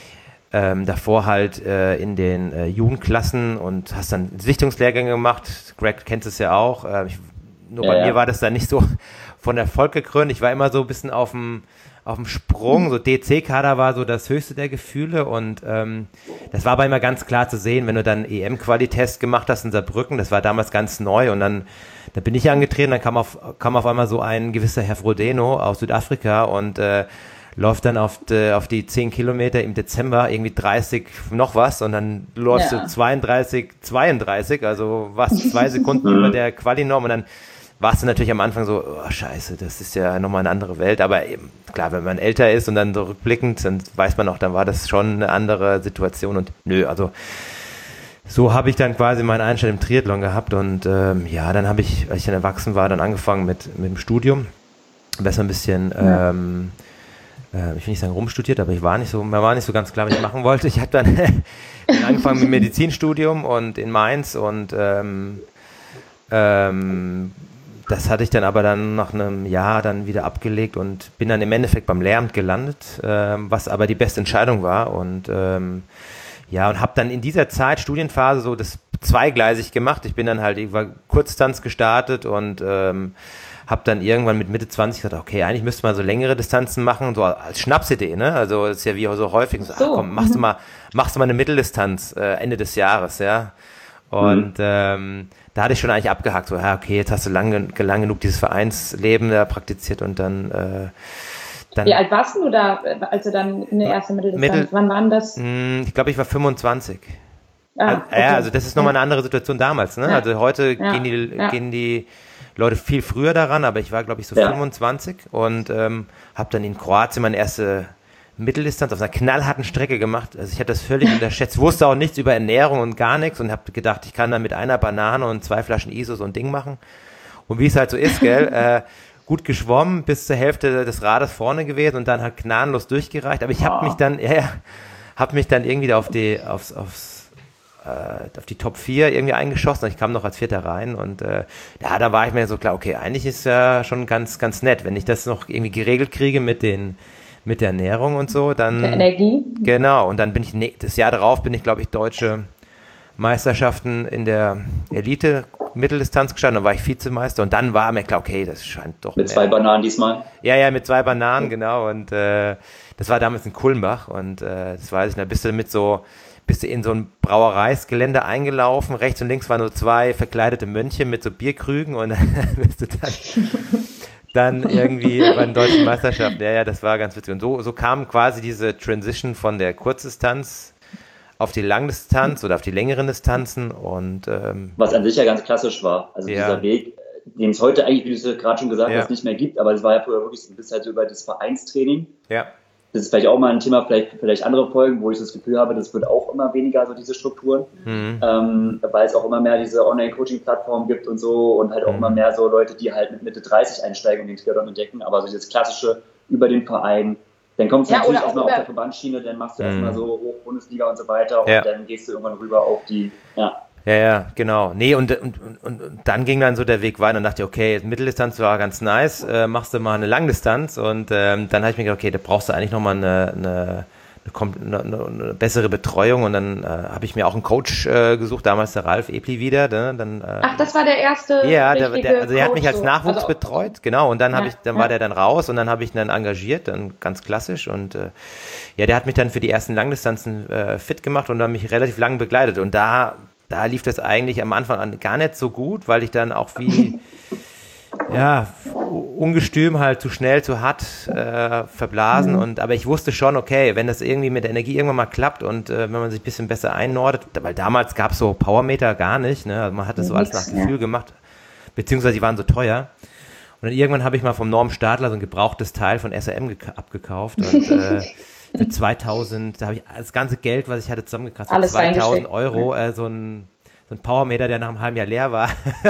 Ähm, davor halt äh, in den äh, Jugendklassen und hast dann Sichtungslehrgänge gemacht. Greg kennt es ja auch. Äh, ich, nur bei ja, mir ja. war das dann nicht so von Erfolg gekrönt. Ich war immer so ein bisschen auf dem auf dem Sprung. So D C-Kader war so das höchste der Gefühle und ähm, das war aber immer ganz klar zu sehen, wenn du dann E M-Qualitest gemacht hast in Saarbrücken. Das war damals ganz neu und dann da bin ich angetreten. Dann kam auf kam auf einmal so ein gewisser Herr Frodeno aus Südafrika und äh, läuft dann auf die, auf die zehn Kilometer im Dezember irgendwie dreißig noch was und dann läufst ja. du zweiunddreißig, zweiunddreißig, also was zwei Sekunden über der Quali-Norm und dann warst du natürlich am Anfang so, oh scheiße, das ist ja nochmal eine andere Welt, aber eben, klar, wenn man älter ist und dann so rückblickend, dann weiß man auch, dann war das schon eine andere Situation und nö, also so habe ich dann quasi meinen Einstand im Triathlon gehabt und ähm, ja, dann habe ich, als ich dann erwachsen war, dann angefangen mit, mit dem Studium. Besser ein bisschen, ja. ähm, äh, ich will nicht sagen rumstudiert, aber ich war nicht so, mir war nicht so ganz klar, was ich machen wollte. Ich habe dann angefangen mit dem Medizinstudium und in Mainz und ähm, ähm, das hatte ich dann aber dann nach einem Jahr dann wieder abgelegt und bin dann im Endeffekt beim Lehramt gelandet, ähm, was aber die beste Entscheidung war und ähm, ja, und habe dann in dieser Zeit, Studienphase, so das zweigleisig gemacht. Ich bin dann halt, ich war Kurzdistanz gestartet und ähm, habe dann irgendwann mit Mitte zwanzig gesagt, okay, eigentlich müsste man so längere Distanzen machen, so als Schnapsidee, ne? Also das ist ja wie so häufig, so, ach komm, machst du mal, machst du mal eine Mitteldistanz äh, Ende des Jahres, ja. Und mhm. ähm, da hatte ich schon eigentlich abgehakt, so, ja, okay, jetzt hast du lang, lang genug dieses Vereinsleben da praktiziert und dann äh, Dann, Wie alt warst du da, als du dann eine erste Mitteldistanz, Mittel, wann waren das? Ich glaube, ich war fünfundzwanzig. Ah, okay. Ja, also das ist nochmal ja. eine andere Situation damals. Ne? Ja. Also heute ja. gehen, die, ja. gehen die Leute viel früher daran, aber ich war, glaube ich, so ja. fünfundzwanzig und ähm, habe dann in Kroatien meine erste Mitteldistanz auf einer knallharten Strecke gemacht. Also ich habe das völlig unterschätzt, wusste auch nichts über Ernährung und gar nichts und habe gedacht, ich kann dann mit einer Banane und zwei Flaschen I S O so ein Ding machen. Und wie es halt so ist, gell, äh, gut geschwommen, bis zur Hälfte des Rades vorne gewesen und dann halt gnadenlos durchgereicht. Aber ich habe oh. mich dann, ja, ja, habe mich dann irgendwie auf die, aufs, aufs, äh, auf die Top vier irgendwie eingeschossen. Ich kam noch als Vierter rein und äh, ja, da war ich mir so klar, okay, eigentlich ist ja schon ganz, ganz nett, wenn ich das noch irgendwie geregelt kriege mit den, mit der Ernährung und so, dann. Der Energie. Genau. Und dann bin ich, ne, das Jahr darauf bin ich, glaube ich, deutsche Meisterschaften in der Elite Mitteldistanz gestanden, dann war ich Vizemeister und dann war mir klar, okay, das scheint doch mit mehr. Zwei Bananen diesmal? Ja, ja, mit zwei Bananen, genau und äh, das war damals in Kulmbach und äh, das weiß ich, da bist du mit so, bist du in so ein Brauereisgelände eingelaufen, rechts und links waren nur zwei verkleidete Mönche mit so Bierkrügen und dann bist du dann, dann irgendwie bei den deutschen Meisterschaften, ja, ja, das war ganz witzig und so, so kam quasi diese Transition von der Kurzdistanz auf die Langdistanz oder auf die längeren Distanzen und ähm, was an sich ja ganz klassisch war. Also ja. dieser Weg, den es heute eigentlich, wie du es gerade schon gesagt ja. hast, nicht mehr gibt, aber es war ja früher wirklich so, du bist halt so über das Vereinstraining. Ja. Das ist vielleicht auch mal ein Thema, vielleicht, vielleicht andere Folgen, wo ich das Gefühl habe, das wird auch immer weniger, so diese Strukturen, mhm. ähm, weil es auch immer mehr diese Online-Coaching-Plattformen gibt und so und halt auch mhm. immer mehr so Leute, die halt mit Mitte dreißig einsteigen und den Triathlon entdecken, aber so dieses klassische über den Verein. Dann kommt es ja, natürlich erstmal auf der Verbandsschiene, dann machst du mhm. erstmal so hoch Bundesliga und so weiter und ja. dann gehst du irgendwann rüber auf die, ja. Ja, ja, genau. Nee, und, und, und, und dann ging dann so der Weg weiter und dachte, okay, Mitteldistanz war ganz nice, äh, machst du mal eine Langdistanz und ähm, dann habe ich mir gedacht, okay, da brauchst du eigentlich nochmal eine, eine, eine, eine, eine bessere Betreuung und dann äh, habe ich mir auch einen Coach äh, gesucht, damals der Ralf Epli wieder. Ne? Dann, äh, Ach, das war der erste Ja, der, der, also er hat mich als so. Nachwuchs also, betreut, genau, und dann, ja, hab ich, dann ja. war der dann raus und dann habe ich ihn dann engagiert, dann ganz klassisch und äh, ja, der hat mich dann für die ersten Langdistanzen äh, fit gemacht und dann mich relativ lang begleitet und da Da lief das eigentlich am Anfang an gar nicht so gut, weil ich dann auch wie ja, ungestüm halt zu schnell, zu hart äh, verblasen. Mhm. Und aber ich wusste schon, okay, wenn das irgendwie mit der Energie irgendwann mal klappt und äh, wenn man sich ein bisschen besser einnordet, weil damals gab es so Powermeter gar nicht, ne? Also man hat das so alles nach Gefühl ja. gemacht, beziehungsweise die waren so teuer. Und dann irgendwann habe ich mal vom Norm Stadler so ein gebrauchtes Teil von S R M ge- abgekauft und äh, für zweitausend, da habe ich das ganze Geld, was ich hatte, zusammengekratzt, für zweitausend Euro, äh, so ein, so ein Powermeter, der nach einem halben Jahr leer war.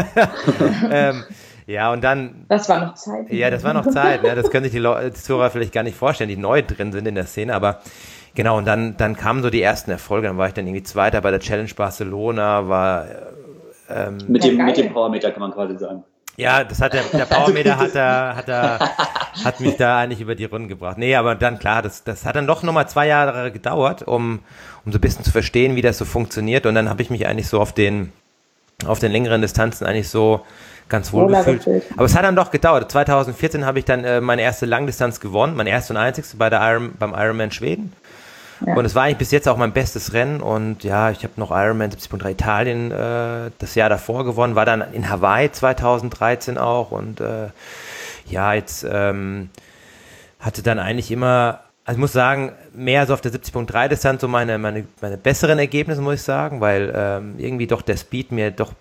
ähm, ja, und dann... Das war noch Zeit. Ja, das war noch Zeit. Ne? Das können sich die Le- Zuhörer vielleicht gar nicht vorstellen, die neu drin sind in der Szene, aber genau, und dann, dann kamen so die ersten Erfolge, dann war ich dann irgendwie Zweiter bei der Challenge Barcelona, war... Ähm, mit, dem, mit dem Powermeter kann man quasi sagen. Ja, das hat der, der Powermeter hat da, hat da, hat mich da eigentlich über die Runden gebracht. Nee, aber dann klar, das, das hat dann doch nochmal zwei Jahre gedauert, um, um so ein bisschen zu verstehen, wie das so funktioniert. Und dann habe ich mich eigentlich so auf den, auf den längeren Distanzen eigentlich so ganz wohl gefühlt. Aber es hat dann doch gedauert. zwanzig vierzehn habe ich dann äh, meine erste Langdistanz gewonnen, mein erste und einzigste bei der Iron, beim Ironman Schweden. Ja. Und es war eigentlich bis jetzt auch mein bestes Rennen und ja, ich habe noch Ironman siebzig Komma drei Italien äh, das Jahr davor gewonnen, war dann in Hawaii zwanzig dreizehn auch und äh, ja, jetzt ähm, hatte dann eigentlich immer, also ich muss sagen, mehr so auf der siebzig Komma drei Distanz so meine, meine, meine besseren Ergebnisse, muss ich sagen, weil ähm, irgendwie doch der Speed mir doch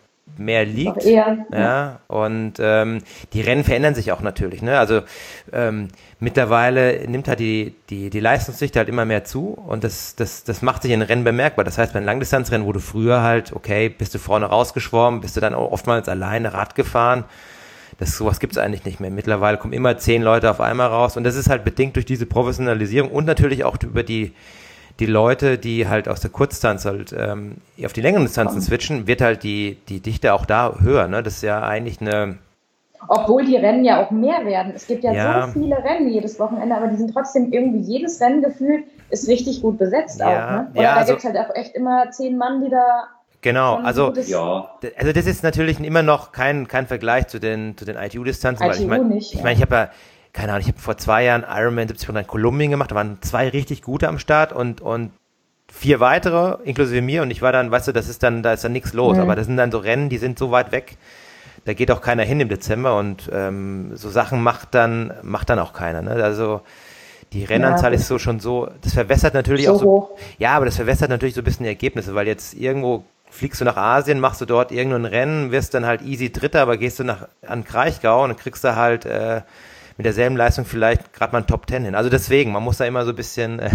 mehr liegt. Eher, ja. ja. Und ähm, die Rennen verändern sich auch natürlich. Ne? Also ähm, mittlerweile nimmt halt die, die, die Leistungsdichte halt immer mehr zu und das, das, das macht sich in Rennen bemerkbar. Das heißt, bei einem Langdistanzrennen, wo du früher halt, okay, bist du vorne rausgeschwommen, bist du dann auch oftmals alleine Rad gefahren. Das, sowas gibt es eigentlich nicht mehr. Mittlerweile kommen immer zehn Leute auf einmal raus und das ist halt bedingt durch diese Professionalisierung und natürlich auch über die die Leute, die halt aus der Kurzdistanz halt ähm, auf die längeren Distanzen switchen, wird halt die, die Dichte auch da höher. Ne? Das ist ja eigentlich eine... Obwohl die Rennen ja auch mehr werden. Es gibt ja, ja. so viele Rennen jedes Wochenende, aber die sind trotzdem irgendwie, jedes Rennen gefühlt ist richtig gut besetzt ja. auch. Ne? Oder ja, da also, gibt es halt auch echt immer zehn Mann, die da... Genau, also, ja. also das ist natürlich immer noch kein, kein Vergleich zu den, zu den I T U-Distanzen. I Weil T U ich meine, nicht, ich, ja. mein, ich habe ja... Keine Ahnung, ich habe vor zwei Jahren Ironman siebzig in Kolumbien gemacht, da waren zwei richtig gute am Start und, und vier weitere, inklusive mir, und ich war dann, weißt du, das ist dann, da ist dann nichts los, mhm. aber das sind dann so Rennen, die sind so weit weg, da geht auch keiner hin im Dezember und ähm, so Sachen macht dann, macht dann auch keiner, ne? Also die Rennanzahl ja, ist so schon so, das verwässert natürlich so auch so, hoch. Ja, aber das verwässert natürlich so ein bisschen die Ergebnisse, weil jetzt irgendwo fliegst du nach Asien, machst du dort irgendein Rennen, wirst dann halt easy Dritter, aber gehst du nach an Kraichgau und dann kriegst du halt äh, mit derselben Leistung vielleicht gerade mal ein Top Ten hin. Also deswegen, man muss da immer so ein bisschen äh,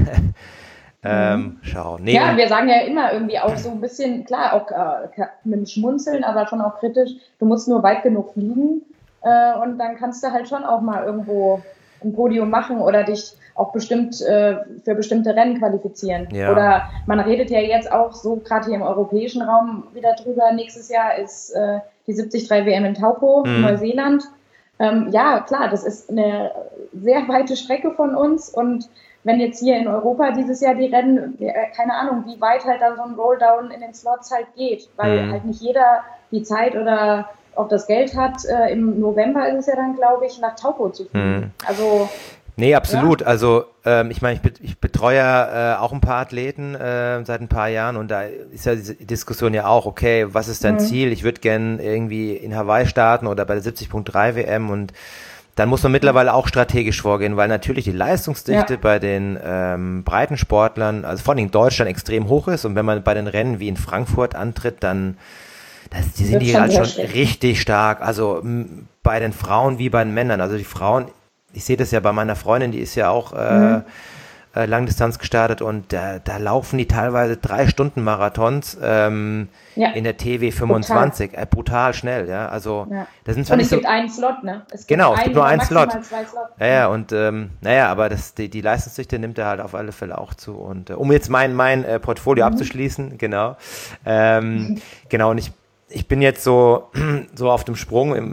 ähm, schauen. Nee, ja, wir sagen ja immer irgendwie auch so ein bisschen, klar, auch äh, mit dem Schmunzeln, aber schon auch kritisch, du musst nur weit genug fliegen äh, und dann kannst du halt schon auch mal irgendwo ein Podium machen oder dich auch bestimmt äh, für bestimmte Rennen qualifizieren. Ja. Oder man redet ja jetzt auch so gerade hier im europäischen Raum wieder drüber, nächstes Jahr ist äh, die siebzig drei W M in Taupo, mhm. Neuseeland. Ähm, ja, klar, das ist eine sehr weite Strecke von uns und wenn jetzt hier in Europa dieses Jahr die Rennen, keine Ahnung, wie weit halt dann so ein Rolldown in den Slots halt geht, weil mhm. halt nicht jeder die Zeit oder auch das Geld hat. Äh, im November ist es ja dann, glaube ich, nach Taupo zu fliegen. Mhm. Also Nee, absolut. Ja. Also ähm, ich meine, ich, bet- ich betreue ja äh, auch ein paar Athleten äh, seit ein paar Jahren und da ist ja diese Diskussion ja auch, okay, was ist dein Mhm. Ziel? Ich würde gern irgendwie in Hawaii starten oder bei der siebzig Punkt drei W M und dann muss man mittlerweile auch strategisch vorgehen, weil natürlich die Leistungsdichte Ja. bei den ähm, Breitensportlern, also vor allem in Deutschland, extrem hoch ist und wenn man bei den Rennen wie in Frankfurt antritt, dann das, die sind Wird die schon halt sehr schon schlecht. richtig stark, also m, bei den Frauen wie bei den Männern, also die Frauen, ich sehe das ja bei meiner Freundin, die ist ja auch äh, Mhm. äh, Langdistanz gestartet und da, da laufen die teilweise drei Stunden Marathons ähm, Ja. in der T W fünfundzwanzig, brutal, äh, brutal schnell, ja, also Ja. das sind zwar Und nicht es so, gibt einen Slot, ne? Es gibt Genau, es gibt nur oder einen Slot. maximal zwei Slots. ja, ja, und ähm, naja, aber das, die, die Leistungsdichte nimmt er halt auf alle Fälle auch zu und äh, um jetzt mein, mein äh, Portfolio Mhm. abzuschließen, genau, ähm, genau, und ich ich bin jetzt so, so auf dem Sprung, im,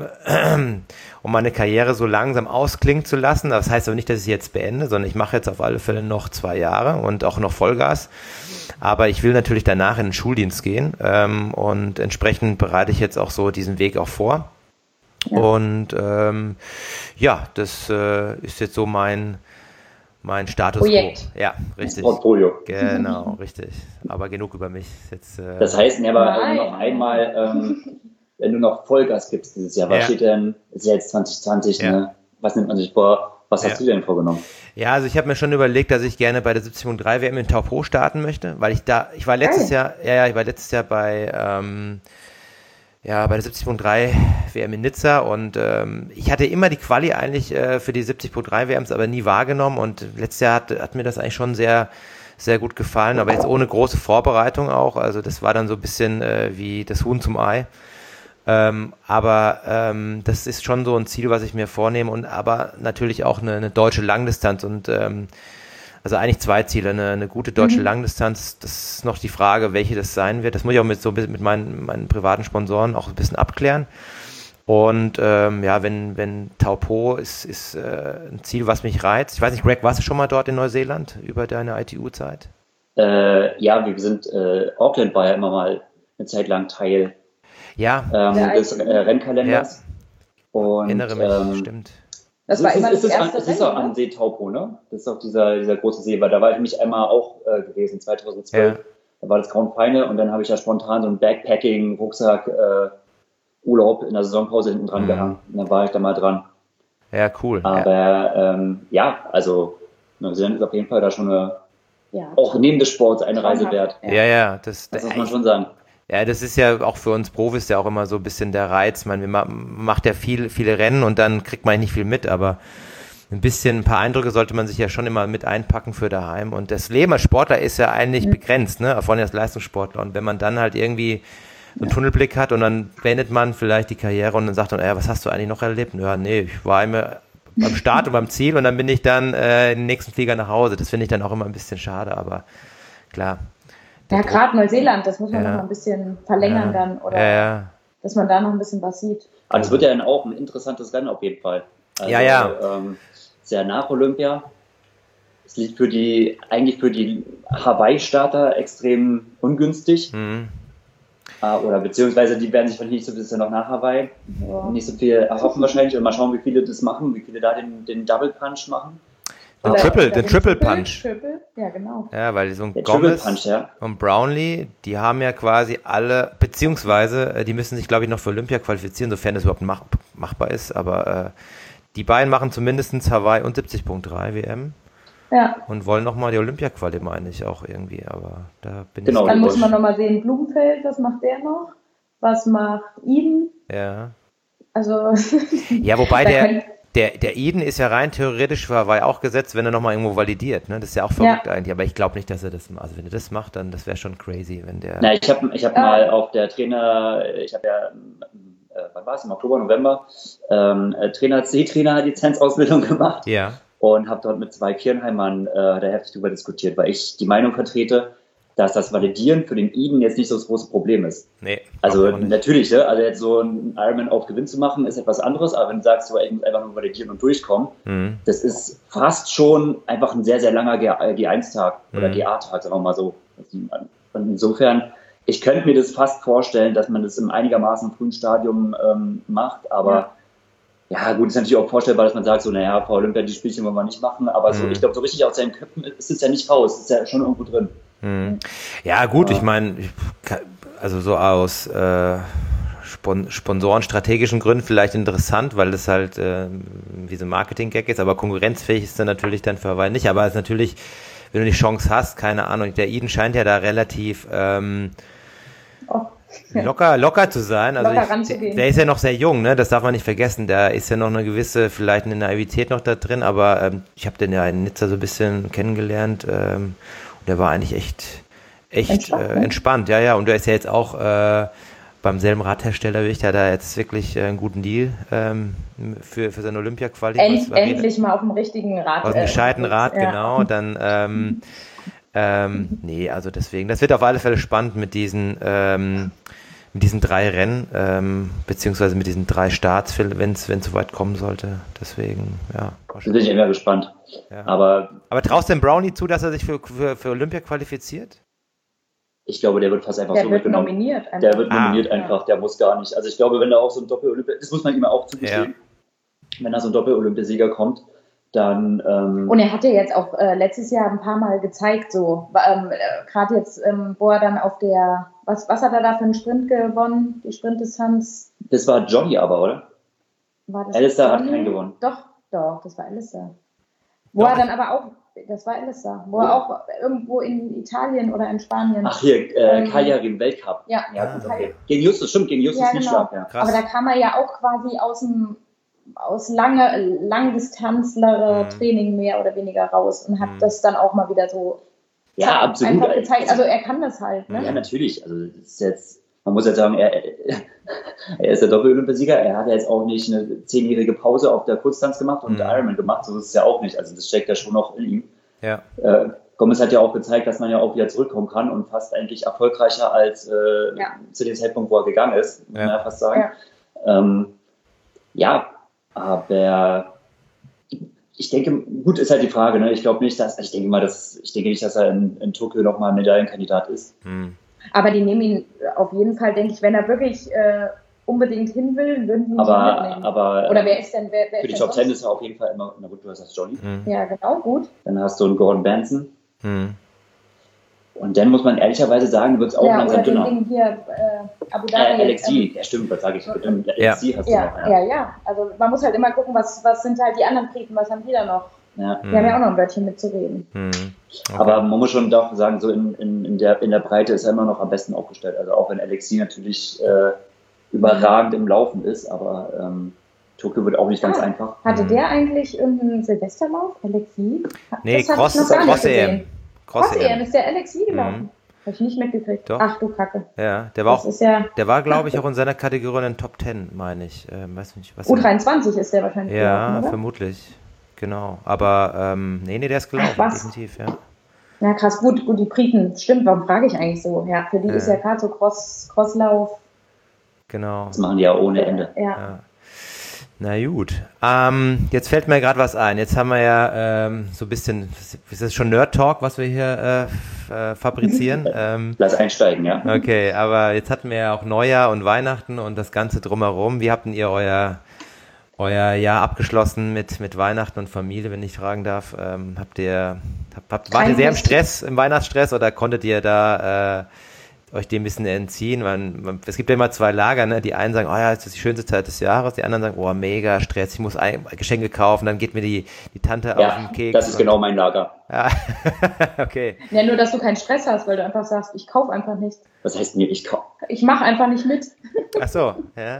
um meine Karriere so langsam ausklingen zu lassen. Das heißt aber nicht, dass ich jetzt beende, sondern ich mache jetzt auf alle Fälle noch zwei Jahre und auch noch Vollgas. Aber ich will natürlich danach in den Schuldienst gehen ähm, und entsprechend bereite ich jetzt auch so diesen Weg auch vor. Ja. Und ähm, ja, das äh, ist jetzt so mein Mein Status Projekt. quo. Ja, richtig. Portfolio. Genau, richtig. Aber genug über mich. Jetzt, äh, Das heißt, ne, aber Nein. noch einmal, ähm, wenn du noch Vollgas gibst dieses Jahr, was Ja. steht denn, ist ja jetzt zwanzig zwanzig, Ja. ne? Was nimmt man sich vor? Was Ja. hast du denn vorgenommen? Ja, also ich habe mir schon überlegt, dass ich gerne bei der siebzig Punkt drei W M in Taupo starten möchte, weil ich da, ich war letztes Geil. Jahr, ja, ja, ich war letztes Jahr bei, ähm, ja, bei der siebzig Punkt drei W M in Nizza und ähm, ich hatte immer die Quali eigentlich äh, für die siebzig Punkt drei W Ms, aber nie wahrgenommen und letztes Jahr hat, hat mir das eigentlich schon sehr, sehr gut gefallen, aber jetzt ohne große Vorbereitung auch, also das war dann so ein bisschen äh, wie das Huhn zum Ei. Ähm, aber ähm, das ist schon so ein Ziel, was ich mir vornehme und aber natürlich auch eine, eine deutsche Langdistanz und ähm, also eigentlich zwei Ziele, eine, eine gute deutsche Mhm. Langdistanz, das ist noch die Frage, welche das sein wird. Das muss ich auch mit so ein bisschen mit meinen, meinen privaten Sponsoren auch ein bisschen abklären. Und ähm, ja, wenn, wenn Taupo ist, ist äh, ein Ziel, was mich reizt. Ich weiß nicht, Greg, warst du schon mal dort in Neuseeland über deine I T U-Zeit? Äh, ja, wir sind, äh, Auckland war ja immer mal eine Zeit lang Teil Ja, ähm, Der des äh, Rennkalenders. Und, erinnere mich, ähm, stimmt. Das es war ist, immer es das ist, an, erste es ist auch Rennen, am ne? See Taupo, ne? Das ist auch dieser, dieser große See, weil da war ich nämlich einmal auch äh, gewesen, zweitausendzwölf. Ja. Da war das Grand Final und dann habe ich ja spontan so einen Backpacking-Rucksack äh, Urlaub in der Saisonpause hinten dran Mhm. gehangen. Und dann war ich da mal dran. Ja, cool. Ja. Aber ähm, ja, also Neuseeland ist auf jeden Fall da schon eine, Ja. auch neben des Sports eine Reise Traumhaft. wert. Ja, ja, das, Das muss ich, man schon sagen. Ja, das ist ja auch für uns Profis ja auch immer so ein bisschen der Reiz. Man ma- macht ja viel, viele Rennen und dann kriegt man nicht viel mit, aber ein bisschen, ein paar Eindrücke sollte man sich ja schon immer mit einpacken für daheim. Und das Leben als Sportler ist ja eigentlich mhm. begrenzt, ne? Vor allem als Leistungssportler. Und wenn man dann halt irgendwie so einen Tunnelblick hat und dann beendet man vielleicht die Karriere und dann sagt man, ja, was hast du eigentlich noch erlebt? Ja, nee, ich war immer beim Start und beim Ziel und dann bin ich dann äh, in den nächsten Flieger nach Hause. Das finde ich dann auch immer ein bisschen schade, aber klar. Ja, gerade Neuseeland, das muss man ja. noch mal ein bisschen verlängern ja. dann oder ja, ja. dass man da noch ein bisschen was sieht. Aber es wird ja dann auch ein interessantes Rennen auf jeden Fall. Also, ja, ja. Ähm, sehr nach Olympia. Es liegt für die, eigentlich für die Hawaii-Starter extrem ungünstig. Mhm. Äh, oder beziehungsweise die werden sich nicht so ein bisschen noch nach Hawaii ja. nicht so viel erhoffen wahrscheinlich. Und mal schauen, wie viele das machen, wie viele da den, den Double Punch machen. Den Oder Triple, oder den Triple Punch. Triple, ja, genau. Ja, weil so ein Der Gomez Punch, ja. und Brownlee, die haben ja quasi alle, beziehungsweise äh, die müssen sich, glaube ich, noch für Olympia qualifizieren, sofern das überhaupt mach, machbar ist. Aber äh, die beiden machen zumindest Hawaii und siebzig Punkt drei W M. Ja. Und wollen nochmal die Olympia-Quali, meine ich auch irgendwie. Aber da bin genau, ich. Dann muss man nochmal sehen, Blumenfeld, was macht der noch? Was macht Eden? Ja. Also. Ja, wobei der. Der, der Eden ist ja rein theoretisch für Hawaii auch gesetzt, wenn er nochmal irgendwo validiert. Ne? Das ist ja auch verrückt ja. eigentlich. Aber ich glaube nicht, dass er das macht. Also wenn er das macht, dann das wäre schon crazy, wenn der. Na, ich habe ich hab ja. mal auf der Trainer, ich habe ja, äh, wann war es, im Oktober, November, ähm, Trainer, C-Trainer-Lizenzausbildung gemacht. Ja. Und habe dort mit zwei Kirnheimern äh, da heftig darüber diskutiert, weil ich die Meinung vertrete, dass das Validieren für den Eden jetzt nicht so das große Problem ist. Nee. Also natürlich, ne? Also jetzt so ein Ironman auf Gewinn zu machen, ist etwas anderes, aber wenn du sagst, so, ich muss einfach nur validieren und durchkommen, mhm. das ist fast schon einfach ein sehr, sehr langer G eins Tag oder mhm. G A-Tag, sagen wir mal so. Und insofern, ich könnte mir das fast vorstellen, dass man das im einigermaßen frühen Stadium ähm, macht, aber ja. ja gut, ist natürlich auch vorstellbar, dass man sagt, so naja, vor Olympia die Spielchen wollen wir nicht machen, aber mhm. so, ich glaube, so richtig aus seinen Köpfen ist es ja nicht raus, ist ja schon irgendwo drin. Ja gut, ich meine, also so aus äh, Spon- Sponsoren strategischen Gründen vielleicht interessant, weil das halt äh, wie so ein Marketing-Gag ist, aber konkurrenzfähig ist dann natürlich dann für Hawaii nicht, aber es ist natürlich, wenn du die Chance hast, keine Ahnung, der Eden scheint ja da relativ ähm, oh. locker, locker zu sein, also ich, der ist ja noch sehr jung, ne? Das darf man nicht vergessen, da ist ja noch eine gewisse, vielleicht eine Naivität noch da drin, aber ähm, ich habe den ja in Nizza so ein bisschen kennengelernt, ähm, der war eigentlich echt, echt entspannt, äh, entspannt, ja, ja. Und der ist ja jetzt auch äh, beim selben Radhersteller wie ich, der hat da jetzt wirklich äh, einen guten Deal ähm, für, für seine Olympia-Quali. End, endlich mal auf dem richtigen Rad. Auf dem gescheiten Rad, ja. Genau. Dann, ähm, ähm, nee, also deswegen, das wird auf alle Fälle spannend mit diesen, ähm, mit diesen drei Rennen, ähm, beziehungsweise mit diesen drei Starts, wenn es so weit kommen sollte. Deswegen, ja. Da bin ich immer gespannt. Ja. Aber, Aber traust du dem Brownie zu, dass er sich für, für, für Olympia qualifiziert? Ich glaube, der wird fast einfach der so wird mitgenommen. Nominiert einfach. Der wird ah. nominiert einfach, der muss gar nicht. Also ich glaube, wenn da auch so ein Doppel-Olympia, das muss man ihm auch zugestehen, ja. wenn da so ein Doppel-Olympiasieger kommt, dann... Ähm, Und er hat ja jetzt auch äh, letztes Jahr ein paar Mal gezeigt, so ähm, äh, gerade jetzt, ähm, wo er dann auf der, was, was hat er da für einen Sprint gewonnen, die Sprintdistanz? Das war Johnny aber, oder? War das Alistair Johnny? hat keinen gewonnen. Doch, doch, das war Alistair. Wo Doch. er dann aber auch, das war Alistair, wo ja. er auch irgendwo in Italien oder in Spanien. Ach hier, äh, ähm, Cagliari im Weltcup. Ja, ja ah, okay. Gegen Justus, stimmt, gegen Justus ja, genau. Nieschlag, ja. Aber da kam er ja auch quasi aus dem aus lange, langdistanzlere mhm. Training mehr oder weniger raus und hat mhm. das dann auch mal wieder so ja, absolut. einfach gezeigt. Also er kann das halt. Ne? Ja, natürlich. Also das ist jetzt, man muss jetzt sagen, er, er ist der Doppel-Olympiasieger. Er hat ja jetzt auch nicht eine zehnjährige Pause auf der Kurzdistanz gemacht und mhm. Ironman gemacht. So ist es ja auch nicht. Also das steckt ja schon noch in ihm. Ja. Äh, Gomez hat ja auch gezeigt, dass man ja auch wieder zurückkommen kann und fast eigentlich erfolgreicher als äh, ja. zu dem Zeitpunkt, wo er gegangen ist, muss ja. man ja fast sagen. Ja. Ähm, ja, aber ich denke, gut ist halt die Frage, ne? Ich glaube nicht, dass, ich denke mal, dass, ich denke nicht, dass er in, in Tokio nochmal Medaillenkandidat ist. Hm. Aber die nehmen ihn auf jeden Fall, denke ich, wenn er wirklich äh, unbedingt hin will, würden die ihn aber, mitnehmen. Aber, Oder wer ist denn, wer, wer für ist die Top Ten ist er auf jeden Fall immer, na gut, du hast das Johnny. Hm. Ja, genau, gut. Dann hast du einen Gordon Benson. Hm. Und dann muss man ehrlicherweise sagen, wird es auch ja, langsam oder dünner. Den hier, äh, Abu Dhabi. Äh, Alex ähm, Yee, ja stimmt, was sage ich? Mit dem ja. Alex Yee hast ja, du noch. Ja. ja, ja. Also man muss halt immer gucken, was, was sind halt die anderen Briten, was haben die da noch? Ja. Wir haben ja auch noch ein Wörtchen mitzureden. Hm. Okay. Aber man muss schon doch sagen, so in, in, in, der, in der Breite ist er immer noch am besten aufgestellt. Also auch wenn Alexi natürlich äh, überragend im Laufen ist, aber ähm, Tokio wird auch nicht ganz Ah, einfach. Hatte Mhm. der eigentlich irgendeinen Silvesterlauf, Alexi? Nee, Das hab Cross, ich noch gar nicht Cross-E M. gesehen. Cross-E M ist der Alexi gelaufen. Mhm. Habe ich nicht mitgekriegt. Doch. Ach du Kacke. Ja, der war Das auch, ist ja der war, glaube ich, auch in seiner Kategorie in den Top Ten, meine ich. Ähm, weiß nicht, was U dreiundzwanzig ist der wahrscheinlich Ja, gelaufen, oder? vermutlich. Genau. Aber ähm, nee, nee, der ist gelaufen, Ach, was? definitiv, ja. Ja, krass, gut, gut, die Briten. Stimmt, warum frage ich eigentlich so? Ja, für die Ja. ist ja gerade so Cross, Crosslauf. Genau. Das machen die ja ohne Ende. Ja. Ja. Na gut. Ähm, jetzt fällt mir gerade was ein. Jetzt haben wir ja ähm, so ein bisschen, ist das schon Nerd-Talk, was wir hier äh, f- äh, fabrizieren? ähm, Lass einsteigen, ja. okay, aber jetzt hatten wir ja auch Neujahr und Weihnachten und das Ganze drumherum. Wie habt denn ihr euer, euer Jahr abgeschlossen mit, mit Weihnachten und Familie, wenn ich fragen darf? Ähm, habt ihr, habt, habt, wart ihr Kein sehr im Lust. Stress, im Weihnachtsstress oder konntet ihr da äh, euch dem ein bisschen entziehen? Man, man, es gibt ja immer zwei Lager, ne? Die einen sagen, oh ja, es ist die schönste Zeit des Jahres, die anderen sagen, oh, mega Stress, ich muss ein, Geschenke kaufen, dann geht mir die, die Tante auf Ja, den Keks. das ist und- genau mein Lager. Ja, okay. Ja, nur, dass du keinen Stress hast, weil du einfach sagst, ich kaufe einfach nicht. Das heißt mir, ich kaufe Ich mache einfach nicht mit. Ach so, ja.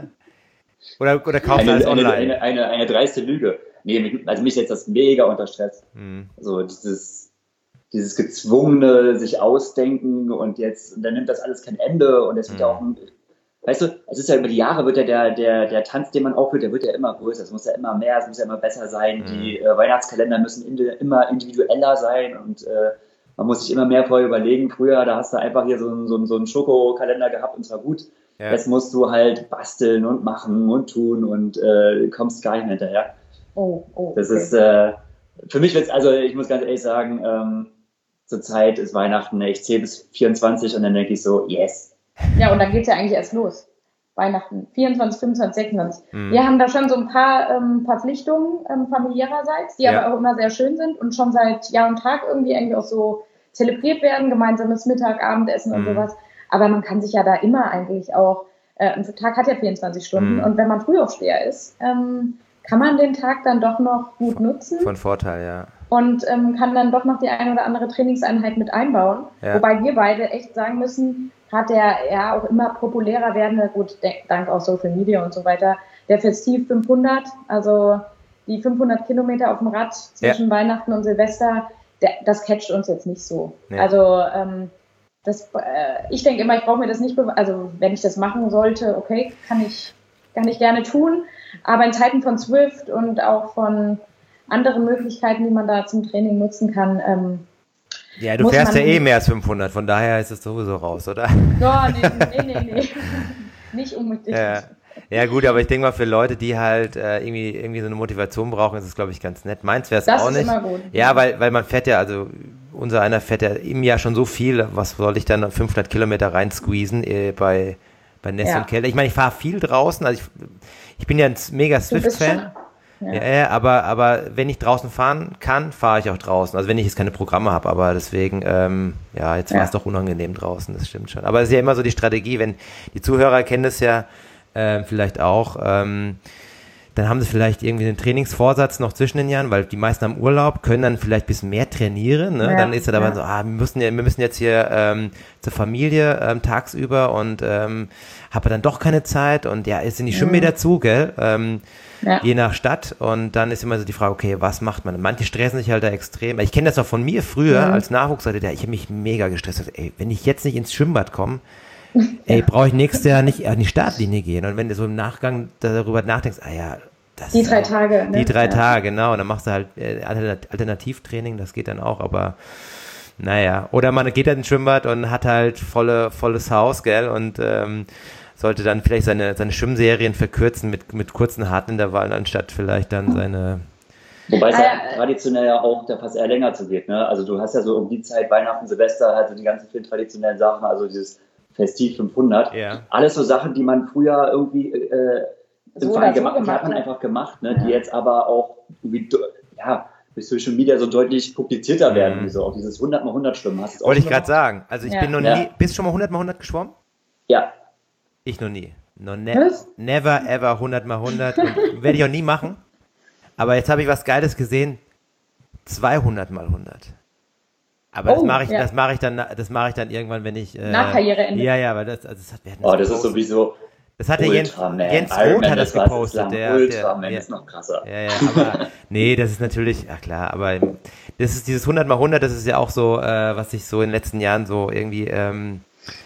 Oder, oder kauft eine, alles eine, online. eine, eine, eine dreiste Lüge. Nee, mich- also mich setzt das mega unter Stress. Hm. So dieses, dieses gezwungene sich ausdenken und jetzt, und dann nimmt das alles kein Ende und es wird ja Mhm. auch, ein- weißt du, es ist ja über die Jahre wird ja der, der, der Tanz, den man aufführt, der wird ja immer größer, es muss ja immer mehr, es muss ja immer besser sein, Mhm. die äh, Weihnachtskalender müssen indi immer individueller sein und äh, man muss sich immer mehr vorher überlegen. Früher, da hast du einfach hier so einen, so einen, so einen Schokokalender gehabt und zwar gut. Ja. Jetzt musst du halt basteln und machen und tun und äh, kommst gar nicht mehr hinterher. Oh, oh. Das okay. ist, äh, für mich wird's, also ich muss ganz ehrlich sagen, ähm, zur Zeit ist Weihnachten, ich zähle bis vierundzwanzig und dann denke ich so, yes. Ja, und dann geht's ja eigentlich erst los. Weihnachten, vierundzwanzig, fünfundzwanzig, sechsundzwanzig. Mhm. Wir haben da schon so ein paar ähm, Verpflichtungen ähm, familiärerseits, die Ja. aber auch immer sehr schön sind und schon seit Jahr und Tag irgendwie eigentlich auch so zelebriert werden, gemeinsames Mittag, Abendessen und Mhm. sowas. Aber man kann sich ja da immer eigentlich auch, äh, ein Tag hat ja vierundzwanzig Stunden Mhm. und wenn man Frühaufsteher ist, ähm, kann man den Tag dann doch noch gut nutzen Von Vorteil, ja. und ähm, kann dann doch noch die eine oder andere Trainingseinheit mit einbauen. Ja. Wobei wir beide echt sagen müssen, hat der ja auch immer populärer werdende, gut, de- dank auch Social Media und so weiter, der Festiv fünfhundert, also die fünfhundert Kilometer auf dem Rad zwischen Weihnachten und Silvester, der, das catcht uns jetzt nicht so. Nee. Also ähm, das, äh, ich denke immer, ich brauche mir das nicht, bewe- also wenn ich das machen sollte, okay, kann ich, kann ich gerne tun, aber in Zeiten von Zwift und auch von anderen Möglichkeiten, die man da zum Training nutzen kann, ähm, Ja, du Muss fährst ja man- eh mehr als fünfhundert, von daher ist es sowieso raus, oder? ja, nee, nee, nee, nee. Nicht unbedingt. Ja. Ja gut, aber ich denke mal für Leute, die halt äh, irgendwie, irgendwie so eine Motivation brauchen, ist es glaube ich ganz nett. Meins wäre es Das auch ist nicht. immer gut. Ja, weil, weil man fährt ja, also unser einer fährt ja im Jahr schon so viel, was soll ich dann fünfhundert Kilometer rein squeezen äh, bei, bei Nässe Ja. und Kälte. Ich meine, ich fahre viel draußen, also ich, ich bin ja ein mega Du bist Swift-Fan. schon- Ja. Ja, ja, aber, aber wenn ich draußen fahren kann, fahre ich auch draußen. Also wenn ich jetzt keine Programme habe, aber deswegen, ähm, ja, jetzt war Ja. es doch unangenehm draußen, das stimmt schon. Aber es ist ja immer so die Strategie, wenn die Zuhörer kennen das ja ähm, vielleicht auch, ähm, dann haben sie vielleicht irgendwie einen Trainingsvorsatz noch zwischen den Jahren, weil die meisten haben Urlaub, können dann vielleicht ein bisschen mehr trainieren. Ne? Ja, Dann ist er dabei ja. so, ah, wir müssen, ja, wir müssen jetzt hier ähm, zur Familie ähm, tagsüber und ähm, habe dann doch keine Zeit und ja, es sind die Schwimmbäder zu, gell? Ähm, Ja. je nach Stadt und dann ist immer so die Frage, okay, was macht man? Manche stressen sich halt da extrem. Ich kenne das auch von mir früher Mhm. als Nachwuchsleiter, ich habe mich mega gestresst. Also, ey, wenn ich jetzt nicht ins Schwimmbad komme, ey, brauche ich nächstes Jahr nicht an die Startlinie gehen. Und wenn du so im Nachgang darüber nachdenkst, ah ja, das Die ist drei auch- Tage. Ne? Die drei Ja. Tage, genau. Und dann machst du halt äh, Alternat- Alternativtraining, das geht dann auch, aber naja. Oder man geht dann ins Schwimmbad und hat halt volle, volles Haus, gell, und ähm, sollte dann vielleicht seine, seine Schwimmserien verkürzen mit, mit kurzen, harten Intervallen, anstatt vielleicht dann seine, Wobei es Ah, ja ja. traditionell ja auch der fast eher länger zugeht. Ne? Also du hast ja so um die Zeit Weihnachten, Silvester, halt so die ganzen vielen traditionellen Sachen, also dieses Festiv fünfhundert. ja. Alles so Sachen, die man früher irgendwie äh, So im oder Verein so gemacht hat, die hat man gemacht hat. einfach gemacht, ne? Die jetzt aber auch irgendwie, de- ja, durch Social Media so deutlich publizierter Mhm. werden. Wie so auch dieses hundert mal hundert Schwimmen. Hast du es auch Wollte ich schon gerade gemacht? sagen. Also ich Ja. bin noch Ja. nie, bist du schon mal hundert mal hundert geschwommen? Ja, Ich noch nie. No, ne Was? never ever hundert mal hundert und werde ich auch nie machen. Aber jetzt habe ich was Geiles gesehen. zweihundert mal hundert. Aber oh, das mache ich, ja. das mache ich dann, das mache ich dann irgendwann, wenn ich äh, nach Karriereende. Ja, ja, aber das, also das hat, wir hatten das, oh, das ist sowieso. Das hat der Jens, Jens Roth hat das gepostet. Der, Ultraman der, der, ist noch krasser. Ja, ja, aber nee, das ist natürlich, ja klar, aber das ist dieses hundert mal hundert, das ist ja auch so, äh, was sich so in den letzten Jahren so irgendwie ähm,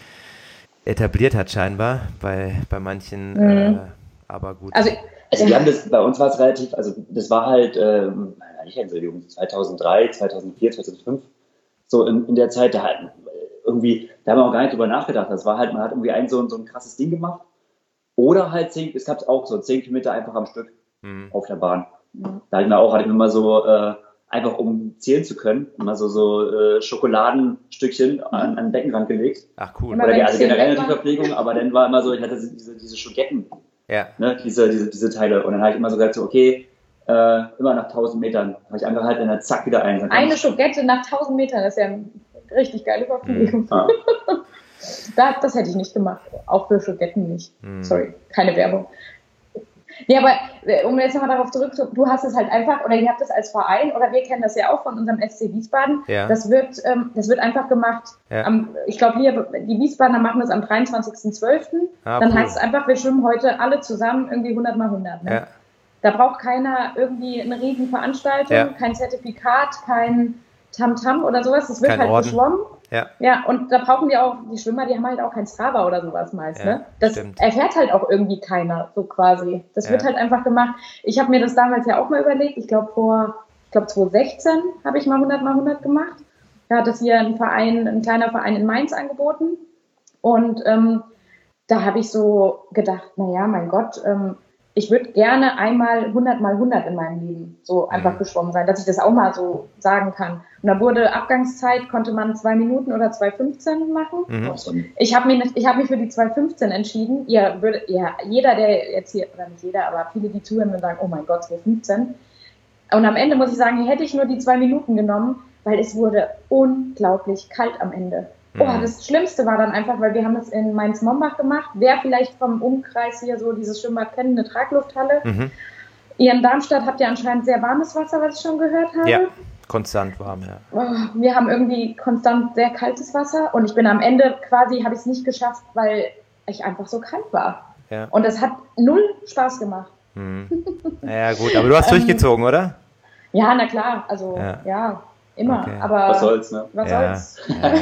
etabliert hat scheinbar bei, bei manchen, mhm. äh, aber gut. Also, also wir haben das, bei uns war es relativ, also das war halt, äh, nicht Erinnerung, zweitausenddrei, zweitausendvier, zweitausendfünf, so in, in der Zeit, da halt irgendwie, da haben wir auch gar nicht drüber nachgedacht, das war halt, man hat irgendwie ein so, so ein krasses Ding gemacht. Oder halt zehn, es gab auch so zehn Kilometer einfach am Stück mhm. auf der Bahn. Mhm. Da hatte ich mir auch, hatte ich mir mal so, äh, einfach um zählen zu können, mal so, so äh, Schokoladenstückchen mhm. an, an den Beckenrand gelegt. Ach cool. Oder also generell eine Verpflegung, aber dann war immer so, ich hatte diese, diese Schoketten, ja. ne, diese, diese, diese Teile. Und dann habe ich immer so gesagt, so, okay, äh, immer nach tausend Metern habe ich einfach halt dann halt zack wieder ein. Eine Schokette nach tausend Metern, das ist ja eine richtig geile Verpflegung. Mhm. Ah. Das, das hätte ich nicht gemacht. Auch für Schoketten nicht. Hm. Sorry, keine Werbung. Ja, aber um jetzt nochmal darauf zurückzukommen, du hast es halt einfach, oder ihr habt es als Verein, oder wir kennen das ja auch von unserem S C Wiesbaden. Ja. Das wird, ähm, das wird einfach gemacht. Ja. Am, ich glaube, hier, die Wiesbadener machen das am dreiundzwanzigsten zwölften Ah, Dann cool. heißt es einfach, wir schwimmen heute alle zusammen irgendwie hundert mal hundert. Ne? Ja. Da braucht keiner irgendwie eine riesen Veranstaltung, ja. kein Zertifikat, kein Tamtam oder sowas. Das wird kein halt Orden. geschwommen. Ja. ja, und da brauchen die auch, die Schwimmer, die haben halt auch kein Strava oder sowas meist, ja, ne? Das stimmt. erfährt halt auch irgendwie keiner, so quasi. Das ja. wird halt einfach gemacht. Ich habe mir das damals ja auch mal überlegt, ich glaube vor, ich glaube zweitausendsechzehn habe ich mal hundert mal hundert gemacht. Da hat es hier ein Verein, ein kleiner Verein in Mainz angeboten. Und ähm, da habe ich so gedacht, naja, mein Gott, ähm, ich würde gerne einmal hundert mal hundert in meinem Leben so einfach mhm. geschwommen sein, dass ich das auch mal so sagen kann. Und da wurde Abgangszeit, konnte man zwei Minuten oder zwei fünfzehn machen. Mhm. Ich habe mich, ich hab mich für die zwei fünfzehn entschieden. Ihr würdet, ja, jeder, der jetzt hier, oder nicht jeder, aber viele, die zuhören, würden sagen, oh mein Gott, zwei fünfzehn. Und am Ende muss ich sagen, hätte ich nur die zwei Minuten genommen, weil es wurde unglaublich kalt am Ende. Oh, das Schlimmste war dann einfach, weil wir haben das in Mainz-Mombach gemacht. Wer vielleicht vom Umkreis hier so dieses Schwimmbad kennt, eine Traglufthalle. Mhm. Ihr in Darmstadt habt ja anscheinend sehr warmes Wasser, was ich schon gehört habe. Ja, konstant warm, ja. Oh, wir haben irgendwie konstant sehr kaltes Wasser und ich bin am Ende quasi, habe ich es nicht geschafft, weil ich einfach so kalt war. Ja. Und das hat null Spaß gemacht. Mhm. Ja gut, aber du hast durchgezogen, oder? Ja, na klar, also ja. ja. Immer, okay. aber was soll's, ne? Was ja, soll's? Ja.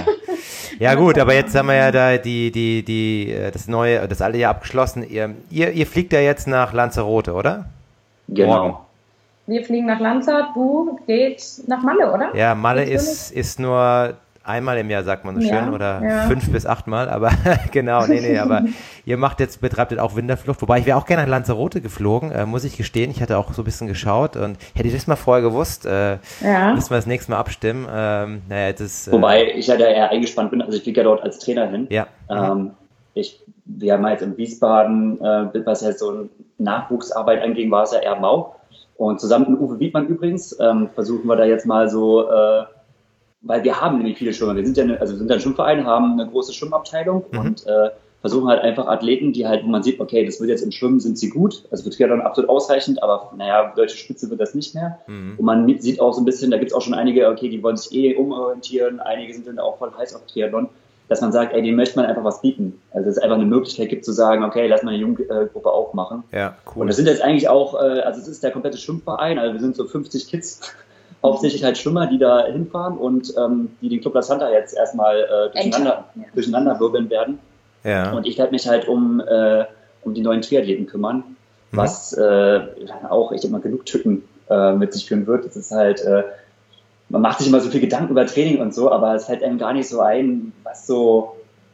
ja gut, aber jetzt haben wir ja da die, die, die, das neue, das alte Jahr abgeschlossen. Ihr, ihr, ihr fliegt ja jetzt nach Lanzarote, oder? Genau. Morgen. Wir fliegen nach Lanzarote, du gehst nach Malle, oder? Ja, Malle ist, ist nur einmal im Jahr, sagt man so schön, ja, oder ja. fünf bis achtmal, aber genau, nee, nee, aber ihr macht jetzt, betreibt jetzt auch Winterflucht, wobei ich wäre auch gerne nach Lanzarote geflogen, äh, muss ich gestehen, ich hatte auch so ein bisschen geschaut und hätte ich das mal vorher gewusst, äh, ja. müssen wir das nächste Mal abstimmen. Ähm, naja, das, äh, wobei ich ja da eher eingespannt bin, also ich fliege ja dort als Trainer hin. Ja. Ähm, ich, wir haben jetzt in Wiesbaden, äh, was ja so Nachwuchsarbeit anging, war es ja eher mau. Und zusammen mit Uwe Wiedmann übrigens ähm, versuchen wir da jetzt mal so, äh, weil wir haben nämlich viele Schwimmer. Wir sind ja, eine, also wir sind ja ein Schwimmverein, haben eine große Schwimmabteilung mhm. und äh, versuchen halt einfach Athleten, die halt, wo man sieht, okay, das wird jetzt im Schwimmen, sind sie gut, also für Triathlon absolut ausreichend, aber naja, deutsche Spitze wird das nicht mehr. Mhm. Und man sieht auch so ein bisschen, da gibt es auch schon einige, okay, die wollen sich eh umorientieren, einige sind dann auch voll heiß auf Triathlon, dass man sagt, ey, denen möchte man einfach was bieten. Also dass es einfach eine Möglichkeit gibt zu sagen, okay, lass mal eine Jugendgruppe aufmachen. Ja, cool. Und das sind jetzt eigentlich auch, äh, also es ist der komplette Schwimmverein, also wir sind so fünfzig Kids, hauptsächlich halt Schwimmer, die da hinfahren und ähm, die den Club La Santa jetzt erstmal äh, durcheinander, ja. durcheinander wirbeln werden. Ja. Und ich werde mich halt um, äh, um die neuen Triathleten kümmern, mhm. was äh, auch, ich denke mal, genug Tücken äh, mit sich führen wird. Das ist halt, äh, man macht sich immer so viel Gedanken über Training und so, aber es fällt einem gar nicht so ein, was so,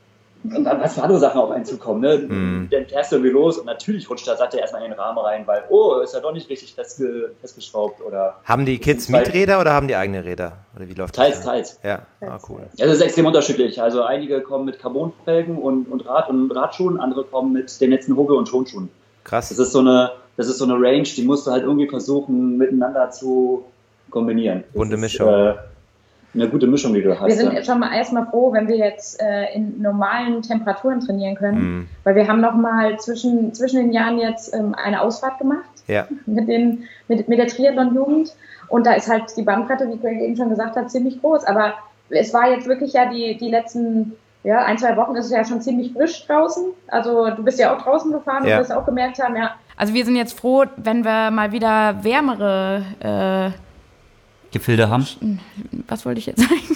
was für andere Sachen auf einen zukommen. Ne? Mhm. Dann fährst du irgendwie los und natürlich rutscht der Sattel erstmal in den Rahmen rein, weil, oh, ist ja doch nicht richtig festge festgeschraubt. Oder haben die Kids Mieträder oder haben die eigene Räder? Oder wie läuft teils, das? Teils, teils. Ja, ah, cool. Ja, das ist extrem unterschiedlich. Also einige kommen mit Carbonfelgen und, und Rad und Radschuhen, andere kommen mit den letzten Hobel- und Schonschuhen. Krass. Das ist so eine, das ist so eine Range, die musst du halt irgendwie versuchen, miteinander zu kombinieren. Bunte Mischung. Äh, eine gute Mischung, die du hast. Wir sind ja. schon mal erstmal froh, wenn wir jetzt äh, in normalen Temperaturen trainieren können, mm. weil wir haben noch mal zwischen, zwischen den Jahren jetzt ähm, eine Ausfahrt gemacht Ja. mit, den, mit, mit der Triathlon-Jugend. Und da ist halt die Bandbreite, wie Greg eben schon gesagt hat, ziemlich groß. Aber es war jetzt wirklich ja die, die letzten ja, ein, zwei Wochen ist es ja schon ziemlich frisch draußen. Also du bist ja auch draußen gefahren, ja. du wirst auch gemerkt haben, ja. Also wir sind jetzt froh, wenn wir mal wieder wärmere äh, Gefilde haben. Was wollte ich jetzt sagen?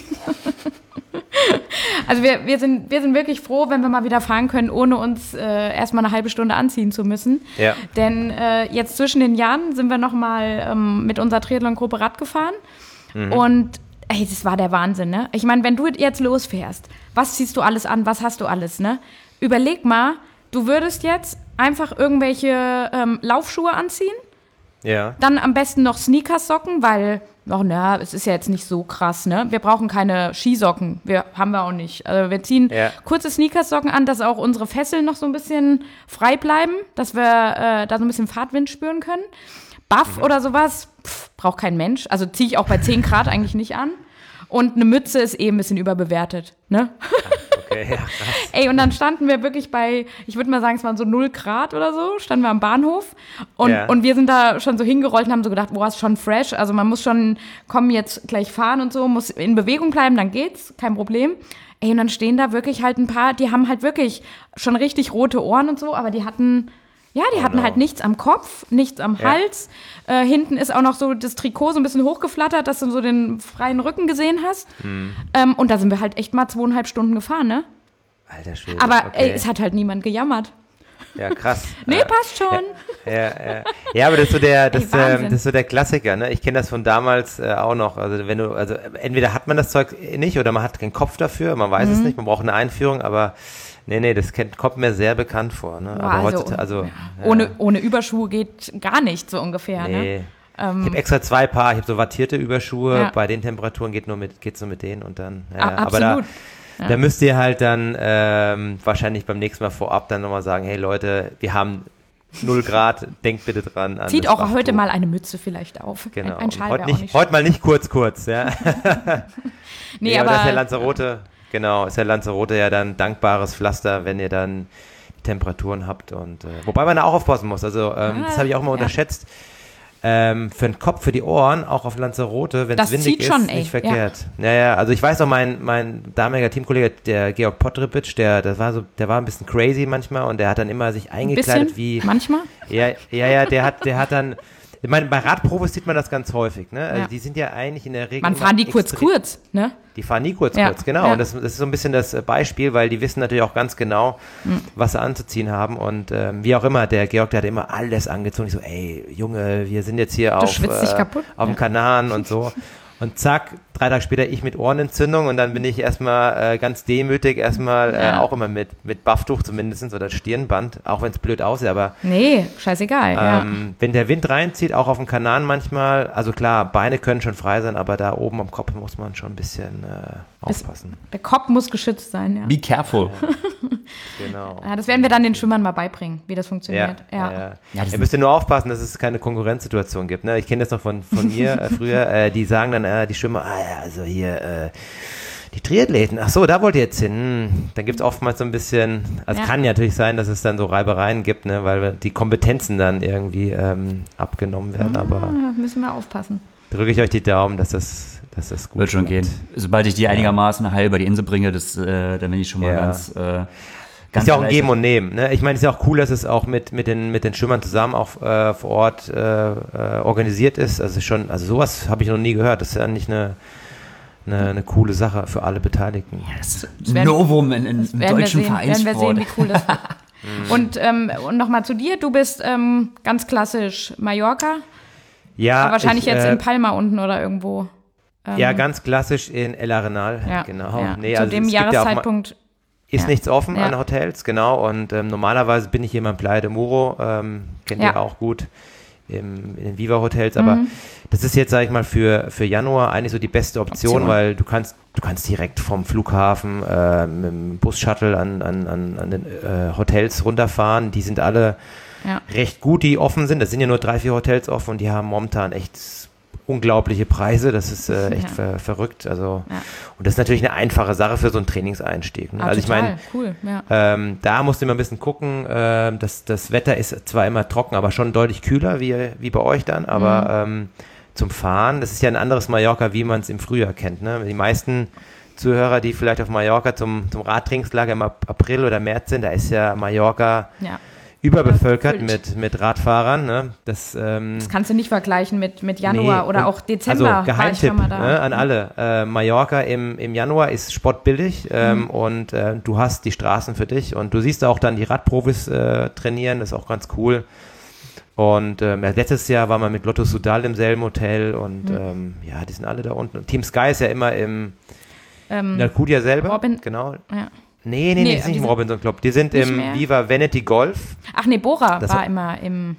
Also wir, wir, sind, wir sind wirklich froh, wenn wir mal wieder fahren können, ohne uns äh, erstmal eine halbe Stunde anziehen zu müssen. Ja. Denn äh, jetzt zwischen den Jahren sind wir nochmal ähm, mit unserer Triathlon-Gruppe Rad gefahren. Mhm. Und ey, das war der Wahnsinn, ne? Ich meine, wenn du jetzt losfährst, was ziehst du alles an, was hast du alles, ne? Überleg mal, du würdest jetzt einfach irgendwelche ähm, Laufschuhe anziehen, ja. dann am besten noch Sneakersocken, weil, oh, na, es ist ja jetzt nicht so krass, ne? Wir brauchen keine Skisocken, wir haben wir auch nicht. Also wir ziehen ja. kurze Sneakersocken an, dass auch unsere Fesseln noch so ein bisschen frei bleiben, dass wir äh, da so ein bisschen Fahrtwind spüren können. Buff mhm. oder sowas, pff, braucht kein Mensch. Also ziehe ich auch bei zehn Grad eigentlich nicht an. Und eine Mütze ist eh ein bisschen überbewertet, ne? Okay, ja, krass. Ey, und dann standen wir wirklich bei, ich würde mal sagen, es waren so null Grad oder so, standen wir am Bahnhof. Und, ja. und wir sind da schon so hingerollt und haben so gedacht, boah, ist schon fresh. Also man muss schon, komm, jetzt gleich fahren und so, muss in Bewegung bleiben, dann geht's, kein Problem. Ey, und dann stehen da wirklich halt ein paar, die haben halt wirklich schon richtig rote Ohren und so, aber die hatten... Ja, die oh hatten no. halt nichts am Kopf, nichts am ja. Hals. Äh, hinten ist auch noch so das Trikot so ein bisschen hochgeflattert, dass du so den freien Rücken gesehen hast. Hm. Ähm, und da sind wir halt echt mal zweieinhalb Stunden gefahren, ne? Alter Schwede. Aber okay. ey, es hat halt niemand gejammert. Ja, krass. Nee, ja. passt schon. Ja, ja, ja. ja, aber das ist so der, das, Ey, ähm, das ist so der Klassiker, ne? Ich kenne das von damals äh, auch noch. Also wenn du, also entweder hat man das Zeug nicht oder man hat keinen Kopf dafür, man weiß mhm. es nicht, man braucht eine Einführung, aber nee, nee, das kennt, kommt mir sehr bekannt vor. Ne? Boah, aber also, heutzutage, also ja. ja. ohne, ohne Überschuhe geht gar nicht, so ungefähr. Nee. Ne? Ähm, ich habe extra zwei Paar, ich habe so wattierte Überschuhe, ja. bei den Temperaturen geht nur mit, geht's nur mit denen und dann. Ja, A- aber da, absolut. Ja. da müsst ihr halt dann ähm, wahrscheinlich beim nächsten Mal vorab dann nochmal sagen, hey Leute, wir haben null Grad, denkt bitte dran an Zieht das auch Wachttuch. heute mal eine Mütze vielleicht auf. Genau. Ein, ein Schal heute, wäre auch nicht, nicht heute mal nicht kurz, kurz, ja. Nee, nee, aber, aber das ist ja Lanzarote, genau, ist ja Lanzarote ja dann dankbares Pflaster, wenn ihr dann Temperaturen habt und äh, wobei man da auch aufpassen muss, also ähm, ah, das habe ich auch mal ja. unterschätzt, ähm, für den Kopf, für die Ohren, auch auf Lanzarote, wenn es windig zieht ist, schon, ey. nicht verkehrt. Ja. ja, ja, also ich weiß noch, mein, mein damaliger Teamkollege, der Georg Pottripic, der, das war so, der war ein bisschen crazy manchmal und der hat dann immer sich eingekleidet wie... manchmal? Ja, ja, ja, der hat, der hat dann... Ich meine, bei Radprofis sieht man das ganz häufig, ne? Also ja. die sind ja eigentlich in der Regel. Man fahren die kurz, kurz, ne? Die fahren nie kurz, ja. kurz, genau. Ja. Und das, das ist so ein bisschen das Beispiel, weil die wissen natürlich auch ganz genau, mhm. was sie anzuziehen haben. Und ähm, wie auch immer, der Georg, der hat immer alles angezogen. Ich so, ey, Junge, wir sind jetzt hier du auf, schwitzt dich äh, kaputt. auf dem ja. Kanaren und so. Und zack, drei Tage später ich mit Ohrenentzündung und dann bin ich erstmal äh, ganz demütig, erstmal äh, ja. auch immer mit, mit Bufftuch zumindest oder Stirnband, auch wenn es blöd aussieht, aber nee, scheißegal. ähm, ja. wenn der Wind reinzieht, auch auf dem Kanaren manchmal, also klar, Beine können schon frei sein, aber da oben am Kopf muss man schon ein bisschen äh, aufpassen. Der Kopf muss geschützt sein, ja. Be careful. Genau. Ja, das werden wir dann den Schwimmern mal beibringen, wie das Ja, funktioniert. ja. Ja. Ja, Ja, das Ihr müsst ja nur aufpassen, dass es keine Konkurrenzsituation gibt. Ne? Ich kenne das noch von, von mir äh, früher, äh, die sagen dann, äh, die Schwimmer, ah ja, also hier, äh, die Triathleten, ach so, da wollt ihr jetzt hin. Hm. Dann gibt es oftmals so ein bisschen, also Ja. kann ja natürlich sein, dass es dann so Reibereien gibt, ne? Weil die Kompetenzen dann irgendwie ähm, abgenommen werden, Ah, aber müssen wir aufpassen. drücke ich euch die Daumen, dass das, dass das gut Wird schon bleibt. gehen. Sobald ich die einigermaßen heil über die Insel bringe, das, äh, dann bin ich schon mal Ja. ganz, äh, ganz Ist ja auch ein erleichtert. Geben und Nehmen. Ne? Ich meine, es ist ja auch cool, dass es auch mit, mit, den, mit den Schwimmern zusammen auch äh, vor Ort äh, äh, organisiert ist. Also schon, also sowas habe ich noch nie gehört. Das ist ja eigentlich eine, eine, eine coole Sache für alle Beteiligten. Ja, das ist Das werden- Novum in, in Das werden wir deutschen sehen, werden wir Vereinssport. sehen, wie cool das wird. Und, ähm, und nochmal zu dir, du bist ähm, ganz klassisch Mallorca, Ja, aber wahrscheinlich ich, jetzt äh, in Palma unten oder irgendwo. Ähm, Ja, ganz klassisch in El Arenal. ja, Genau. ja. Nee, zu also dem es gibt ja auch mal- Jahreszeitpunkt. Ist Ja. nichts offen Ja. an Hotels, genau. Und ähm, normalerweise bin ich hier in Playa de Muro, ähm, kennt Ja. ihr auch gut, im, in den Viva-Hotels. Aber Mhm. das ist jetzt, sage ich mal, für, für Januar eigentlich so die beste Option, Option. weil du kannst, du kannst direkt vom Flughafen äh, mit dem Bus-Shuttle an, an, an, an den äh, Hotels runterfahren. Die sind alle Ja. recht gut, die offen sind. Es sind ja nur drei, vier Hotels offen und die haben momentan echt unglaubliche Preise, das ist äh, echt Ja. ver- verrückt. Also Ja. und das ist natürlich eine einfache Sache für so einen Trainingseinstieg. Ne? Ah, also ich total, meine, cool, ja. ähm, da musst du immer ein bisschen gucken. Ähm, das, das Wetter ist zwar immer trocken, aber schon deutlich kühler wie, wie bei euch dann. Aber Mhm. ähm, zum Fahren, das ist ja ein anderes Mallorca, wie man es im Frühjahr kennt. Ne? Die meisten Zuhörer, die vielleicht auf Mallorca zum, zum Radtrainingslager im Ap- April oder März sind, da ist ja Mallorca ja. überbevölkert Überfüllt. mit, mit Radfahrern. Ne? Das, ähm, Das kannst du nicht vergleichen mit, mit Januar Nee, oder und- auch Dezember. Also Geheimtipp war ich schon mal da. ne, an alle. Äh, Mallorca im, im Januar ist spottbillig ähm, Mhm. und äh, du hast die Straßen für dich und du siehst auch dann die Radprofis äh, trainieren, das ist auch ganz cool. Und ähm, ja, letztes Jahr war man mit Lotto Soudal im selben Hotel und Mhm. ähm, ja, die sind alle da unten. Und Team Sky ist ja immer im Ähm, in Alcudia selber. Robin- Genau. ja. Nee, nee, nee, Nee, ist nicht die im sind Robinson Club. Die sind nicht im mehr. Viva Vanity Golf. Ach nee, Bora Das war war- immer im,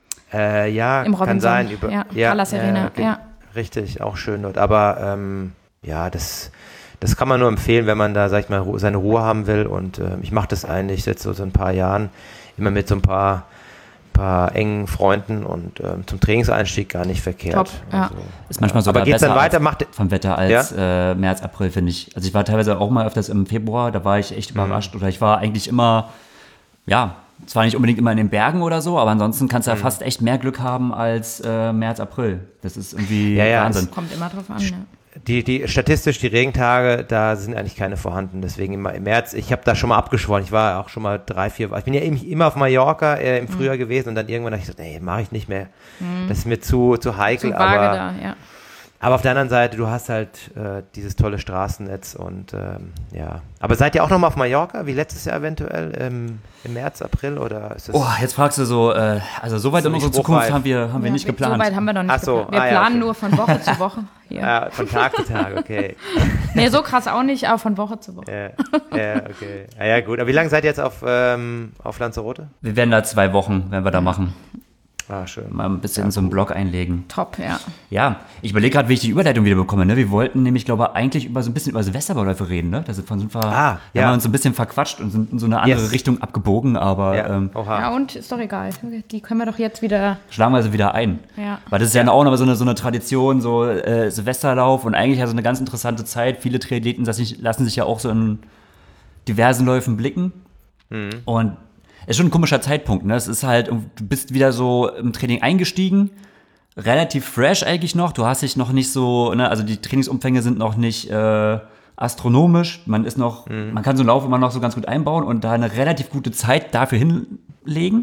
Äh, ja, im kann Robinson. sein. Über, ja, Palace Arena. ge- Ja. Richtig, auch schön dort. Aber ähm, ja, das, das kann man nur empfehlen, wenn man da, sag ich mal, Ru- seine Ruhe haben will. Und ähm, ich mache das eigentlich seit so, so ein paar Jahren immer mit so ein paar, paar engen Freunden und ähm, zum Trainingseinstieg gar nicht verkehrt. Top, ja. Also, Ist manchmal aber sogar geht's dann besser weiter? als, Macht, vom Wetter als äh, März, April, finde ich. Also ich war teilweise auch mal öfters im Februar, da war ich echt Mhm. überrascht. Oder ich war eigentlich immer, ja, zwar nicht unbedingt immer in den Bergen oder so, aber ansonsten kannst Mhm. du ja fast echt mehr Glück haben als äh, März, April. Das ist irgendwie Ja, ja, Wahnsinn. Kommt immer drauf an. Ja. Die, die, statistisch, die Regentage, da sind eigentlich keine vorhanden. Deswegen immer im März, ich habe da schon mal abgeschworen. Ich war auch schon mal drei, vier, ich bin ja im- immer auf Mallorca äh, im Mhm. Frühjahr gewesen und dann irgendwann habe ich gesagt, nee, mache ich nicht mehr. Das ist mir zu, zu heikel. Zu vage aber, da, ja. aber auf der anderen Seite, du hast halt äh, dieses tolle Straßennetz und ähm, ja. Aber seid ihr auch noch mal auf Mallorca, wie letztes Jahr eventuell, im, im März, April oder ist das? Oh, jetzt fragst du so, äh, also so weit So in nicht unserer Zukunft spruchreif. haben wir, haben wir ja, nicht geplant. So weit haben wir noch nicht Ach so, geplant. Wir ah ja, planen okay. nur von Woche zu Woche. Hier. Ja, von Tag zu Tag, okay. Nee, so krass auch nicht, aber von Woche zu Woche. ja, ja, okay. Ja, ja, gut. Aber wie lange seid ihr jetzt auf, ähm, auf Lanzarote? Wir werden da zwei Wochen, werden wir da machen. Ah, schön. Mal ein bisschen so einen Blog einlegen. Top, ja. Ja, ich überlege gerade, wie ich die Überleitung wieder bekomme. Ne? Wir wollten nämlich, glaube ich, eigentlich über so ein bisschen über Silvesterläufe reden. Ne? Da sind wir, Ah, wir ja. haben uns so ein bisschen verquatscht und sind in so eine andere Yes. Richtung abgebogen, aber Ja, ähm, oha. Ja, und ist doch egal. Die können wir doch jetzt wieder. schlagen wir sie wieder ein. Ja. Weil das ist ja auch noch so eine, so eine Tradition, so äh, Silvesterlauf und eigentlich also eine ganz interessante Zeit. Viele Triathleten lassen sich, lassen sich ja auch so in diversen Läufen blicken. Mhm. Und es ist schon ein komischer Zeitpunkt. Ne? Es ist halt, du bist wieder so im Training eingestiegen, relativ fresh eigentlich noch. Du hast dich noch nicht so, ne? Also die Trainingsumfänge sind noch nicht äh, astronomisch. Man ist noch, Mhm. man kann so einen Lauf immer noch so ganz gut einbauen und da eine relativ gute Zeit dafür hinlegen.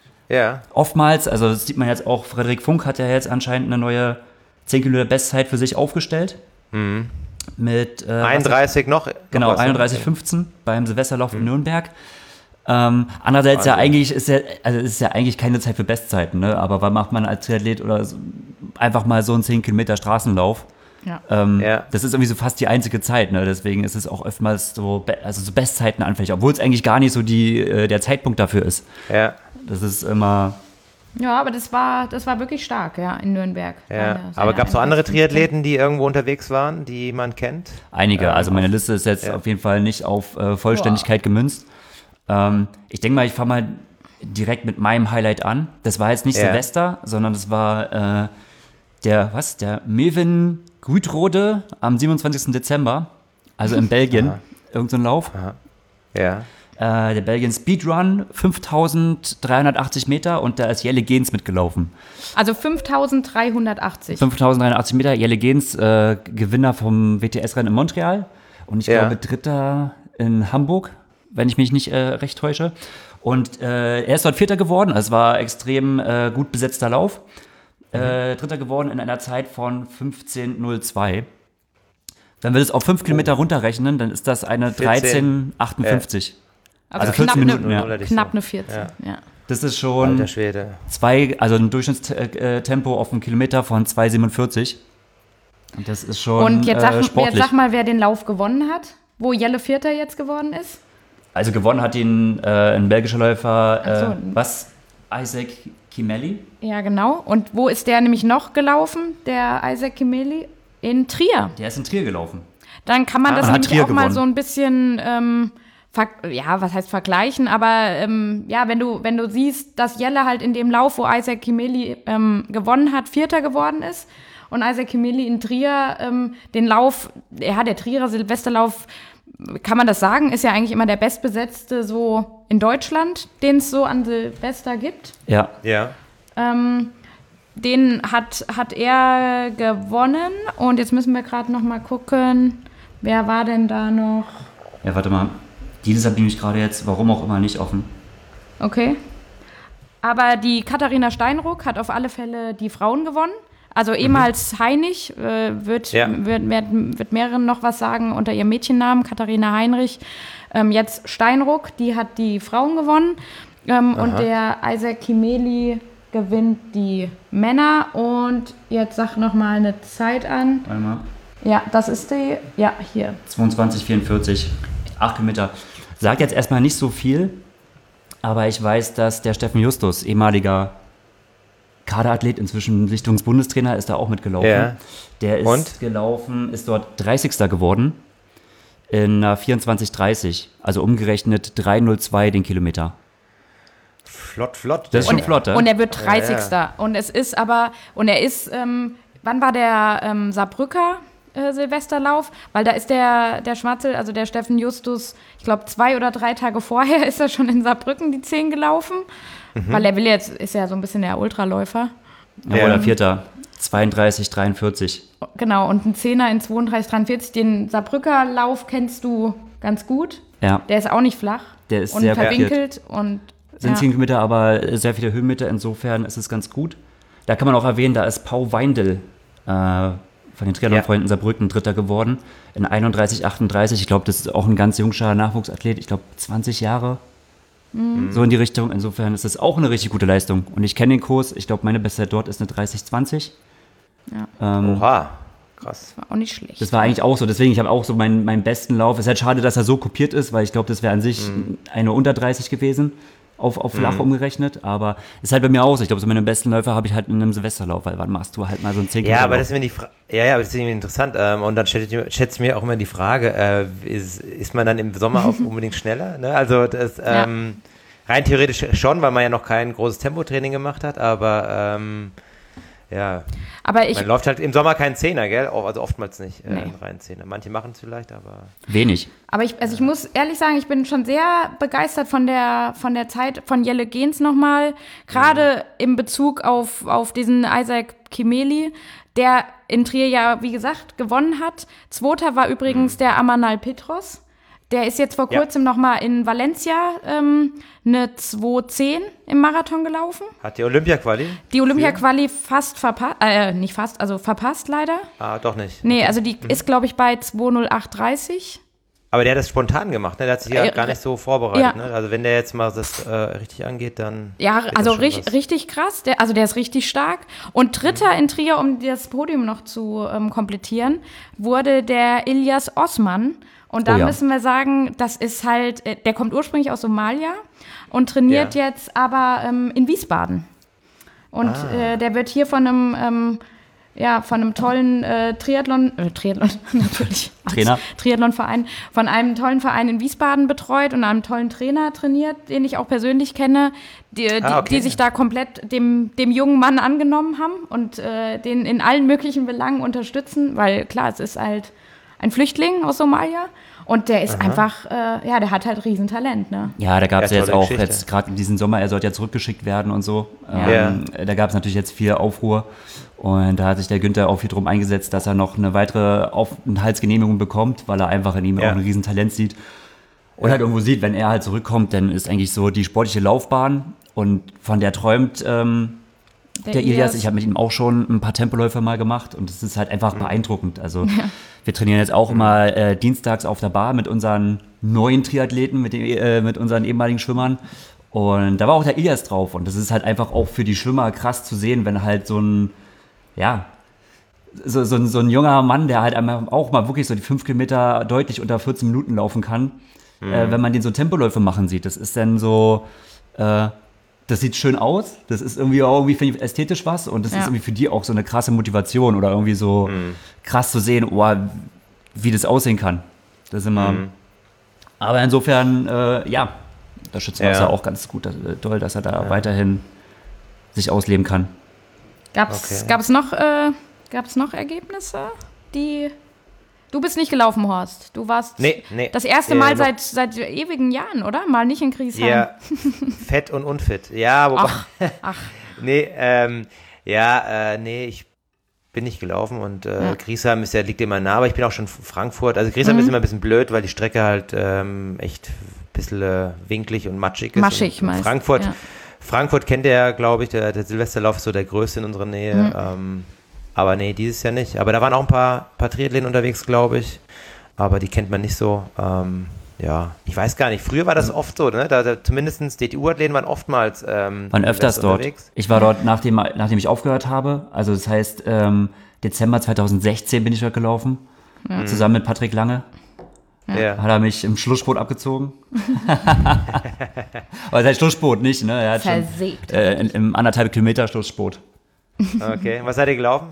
Ja. Oftmals, also das sieht man jetzt auch, Frederik Funk hat ja jetzt anscheinend eine neue zehn Kilometer Bestzeit für sich aufgestellt. Mit äh, einunddreißig noch? noch Genau, was, ne? einunddreißig fünfzehn beim Silvesterlauf in Nürnberg. Ähm, andererseits ja Wahnsinn. eigentlich ist ja, also es ist ja eigentlich keine Zeit für Bestzeiten, ne? Aber wann macht man als Triathlet oder so, einfach mal so einen zehn Kilometer Straßenlauf? Ja. Ähm, Ja. Das ist irgendwie so fast die einzige Zeit, ne? Deswegen ist es auch oftmals so, Be- also so Bestzeiten anfällig, obwohl es eigentlich gar nicht so die, äh, der Zeitpunkt dafür ist. Ja, Das ist immer. Ja, aber das war, das war wirklich stark, ja, in Nürnberg. ja. Seine- Aber seine gab es noch andere einunddreißig Triathleten, die irgendwo unterwegs waren, die man kennt? Einige, Ähm, also meine Liste ist jetzt ja. auf jeden Fall nicht auf äh, Vollständigkeit gemünzt. Ähm, ich denke mal, ich fange mal direkt mit meinem Highlight an. Das war jetzt nicht Ja. Silvester, sondern das war äh, der, was, der Mevin Grütrode am siebenundzwanzigsten Dezember, also in Belgien, Aha. irgend so ein Lauf. Ja. Äh, der Belgien Speedrun, fünftausenddreihundertachtzig Meter und da ist Jelle Gens mitgelaufen. Also fünftausenddreihundertachtzig. fünftausenddreihundertachtzig Meter, Jelle Gens, äh, Gewinner vom W T S-Rennen in Montreal und ich Ja. glaube Dritter in Hamburg, wenn ich mich nicht äh, recht täusche. Und äh, er ist dort Vierter geworden, also es war extrem äh, gut besetzter Lauf. Äh, Dritter geworden in einer Zeit von fünfzehn null zwei. Wenn wir das auf fünf Kilometer runterrechnen, dann ist das eine vierzehn. dreizehn achtundfünfzig. Also, also knapp vierzehn eine, Minuten, ja. Oder nicht knapp so. eine vierzehn. Ja. Das ist schon Alter Schwede. zwei, also ein Durchschnittstempo auf einen Kilometer von zwei siebenundvierzig. Und das ist schon Und jetzt sag, äh, jetzt sportlich. sag mal, wer den Lauf gewonnen hat, wo Jelle Vierter jetzt geworden ist. Also gewonnen hat ihn äh, ein belgischer Läufer, Ach so. äh, was? Isaac Kimeli? Ja, genau. Und wo ist der nämlich noch gelaufen, der Isaac Kimeli? In Trier. Der ist in Trier gelaufen. Dann kann man Ah, das man hat nämlich Trier auch mal gewonnen. so ein bisschen, ähm, ver- ja, was heißt vergleichen, aber ähm, ja, wenn du, wenn du siehst, dass Jelle halt in dem Lauf, wo Isaac Kimeli ähm, gewonnen hat, Vierter geworden ist und Isaac Kimeli in Trier ähm, den Lauf, ja, der Trierer Silvesterlauf, kann man das sagen, ist ja eigentlich immer der bestbesetzte so in Deutschland, den es so an Silvester gibt. Ja. Ja. Ähm, den hat, hat er gewonnen und jetzt müssen wir gerade noch mal gucken, wer war denn da noch? Ja, warte mal. Dieses habe ich nämlich gerade jetzt, warum auch immer, nicht offen. Okay. Aber die Katharina Steinruck hat auf alle Fälle die Frauen gewonnen. Also ehemals mhm. Heinig, äh, wird, ja. wird, wird, wird mehreren noch was sagen unter ihrem Mädchennamen, Katharina Heinrich. Ähm, jetzt Steinruck, die hat die Frauen gewonnen. Ähm, und der Isaac Kimeli gewinnt die Männer. Und jetzt sag noch mal eine Zeit an. Warte mal. Ja, das ist die, ja, hier. zweiundzwanzig vierundvierzig, acht Kilometer. Sagt jetzt erstmal nicht so viel. Aber ich weiß, dass der Steffen Justus, ehemaliger Kaderathlet, inzwischen Sichtungsbundestrainer, ist da auch mitgelaufen. Ja. Der ist Und? gelaufen, ist dort dreißigster geworden in einer vierundzwanzig dreißig. Also umgerechnet drei null zwei den Kilometer. Flott, flott. Das ist schon Und, flott, ja? und er wird dreißigster Ja, Und es ist aber, und er ist, ähm, wann war der ähm, Saarbrücker äh, Silvesterlauf? Weil da ist der, der Schmatzel, also der Steffen Justus, ich glaube zwei oder drei Tage vorher ist er schon in Saarbrücken die zehn gelaufen. Mhm. Weil er will jetzt, ist ja so ein bisschen der Ultraläufer. Ja, Ja. oder Vierter, zweiunddreißig dreiundvierzig. Genau, und ein Zehner in zweiunddreißig dreiundvierzig. Den Saarbrücker Lauf kennst du ganz gut. Ja, Der ist auch nicht flach der ist und sehr verwinkelt. Und, sind ja. zehn Kilometer, aber sehr viele Höhenmeter, insofern ist es ganz gut. Da kann man auch erwähnen, da ist Pau Weindl äh, von den Triathlon-Freunden Saarbrücken Dritter geworden in einunddreißig achtunddreißig. Ich glaube, das ist auch ein ganz jungscher Nachwuchsathlet, ich glaube zwanzig Jahre, mhm. so in die Richtung. Insofern ist das auch eine richtig gute Leistung. Und ich kenne den Kurs, ich glaube, meine Bestzeit dort ist eine dreißig zwanzig. Ja. Ähm, Oha, krass. War auch nicht schlecht. Das war eigentlich auch so, deswegen, ich habe auch so meinen, meinen besten Lauf. Es ist halt schade, dass er so kopiert ist, weil ich glaube, das wäre an sich Mhm. eine unter dreißig gewesen, auf, auf flach Mhm. umgerechnet. Aber ist halt bei mir auch so. Ich glaube, so meine besten Läufer habe ich halt in einem Silvesterlauf, weil wann machst du halt mal so einen zehn Ja, Kilometer aber Lauf? das ist mir die Fra- ja, ja, aber das ist irgendwie interessant. Ähm, und dann stellt ich mir auch immer die Frage, äh, ist, ist man dann im Sommer auch unbedingt schneller? Ne? Also das ähm, rein theoretisch schon, weil man ja noch kein großes Tempotraining gemacht hat, aber ähm, ja, Aber ich, man läuft halt im Sommer keinen Zehner, gell? Auch- Also oftmals nicht, äh, Nee. einen reinen Zehner. Manche machen es vielleicht, aber Wenig. aber ich, also ich muss ehrlich sagen, ich bin schon sehr begeistert von der, von der Zeit von Jelle Gens nochmal. Gerade in Bezug auf, auf diesen Isaac Kimeli, der in Trier ja, wie gesagt, gewonnen hat. Zweiter war übrigens der Amanal Petros. Der ist jetzt vor Ja. kurzem nochmal in Valencia ähm, eine zwei zehn im Marathon gelaufen. hat die Olympia-Quali? Die Olympia-Quali fast verpasst, äh, nicht fast, also verpasst leider. Ah, doch nicht. Nee, also die ist, glaube ich, bei zwei null acht dreißig. Aber der hat das spontan gemacht, ne? Der hat sich ja Äh, gar nicht so vorbereitet, ja. ne? Also wenn der jetzt mal das äh, richtig angeht, dann Ja, wird das also schon richtig, was. richtig krass. Der, also der ist richtig stark. Und Dritter in Trier, um das Podium noch zu ähm, komplettieren, wurde der Ilyas Osman. Und da Oh ja. müssen wir sagen, das ist halt, äh, der kommt ursprünglich aus Somalia und trainiert Ja. jetzt aber ähm, in Wiesbaden. Und Ah. äh, der wird hier von einem, ähm, ja, von einem tollen äh, Triathlon, äh, Triathlon, natürlich, Trainer. Triathlonverein, von einem tollen Verein in Wiesbaden betreut und einem tollen Trainer trainiert, den ich auch persönlich kenne, die, die, Ah, okay. die sich da komplett dem, dem jungen Mann angenommen haben und äh, den in allen möglichen Belangen unterstützen, weil klar, es ist halt ein Flüchtling aus Somalia und der ist einfach, äh, ja, der hat halt Riesentalent, ne? Ja, da gab es Ja, ja, jetzt tolle auch, Geschichte. jetzt gerade in diesem Sommer, er sollte ja zurückgeschickt werden und so. Ja. Ähm, Da gab es natürlich jetzt viel Aufruhr. Und da hat sich der Günther auch viel drum eingesetzt, dass er noch eine weitere Aufenthaltsgenehmigung bekommt, weil er einfach in ihm Ja. auch ein Riesentalent sieht. Und halt irgendwo sieht, wenn er halt zurückkommt, dann ist eigentlich so die sportliche Laufbahn und von der träumt ähm, der, der Ilias. Ich habe mit ihm auch schon ein paar Tempoläufe mal gemacht und es ist halt einfach Mhm. beeindruckend. Also wir trainieren jetzt auch immer äh, dienstags auf der Bar mit unseren neuen Triathleten, mit, den, äh, mit unseren ehemaligen Schwimmern. Und da war auch der Ilias drauf. Und das ist halt einfach auch für die Schwimmer krass zu sehen, wenn halt so ein, ja, so, so, ein, so ein junger Mann, der halt einmal auch mal wirklich so die fünf Kilometer deutlich unter vierzehn Minuten laufen kann, Mhm. äh, wenn man den so Tempoläufe machen sieht. Das ist dann so, äh, das sieht schön aus, das ist irgendwie auch irgendwie finde ich, ästhetisch was und das Ja. ist irgendwie für die auch so eine krasse Motivation oder irgendwie so Mhm. krass zu sehen, oh, wie das aussehen kann. Das ist immer. Mhm. Aber insofern, äh, ja, da schützen wir Ja. uns ja auch ganz gut, dass, äh, toll, dass er da Ja. weiterhin sich ausleben kann. Gab's, Okay. gab's noch äh, Gab es noch Ergebnisse, die... Du bist nicht gelaufen, Horst. Du warst nee, nee. das erste Mal äh, seit, seit ewigen Jahren, oder? Mal nicht in Griesheim. Ja, fett und unfit. Ja, wobei... Ach, ach. nee, ähm, ja, äh, nee, ich bin nicht gelaufen und äh, ja. Griesheim ist ja, liegt immer nah, aber ich bin auch schon in Frankfurt. Also Griesheim mhm. ist immer ein bisschen blöd, weil die Strecke halt ähm, echt ein bisschen äh, winklig und matschig ist. Matschig meist. Frankfurt, ja. Frankfurt kennt der, glaube ich, der, der Silvesterlauf ist so der größte in unserer Nähe. Mhm. Ähm, aber nee, dieses Jahr nicht. Aber da waren auch ein paar, paar Triathleten unterwegs, glaube ich. Aber die kennt man nicht so. Ähm, ja, ich weiß gar nicht. Früher war das oft so, ne? Da, da zumindest D T U-Athleten waren oftmals ähm, waren öfters dort. Unterwegs. Ich war dort, nachdem, nachdem ich aufgehört habe. Also das heißt, ähm, Dezember zweitausendsechzehn bin ich dort gelaufen. Ja. Zusammen mit Patrick Lange. Ja. Hat er mich im Schlussspurt abgezogen. Aber sein Schlussspurt nicht, ne? Er hat Versägt. Schon, äh, in, im anderthalb Kilometer Schlussspurt. Okay, was seid ihr gelaufen?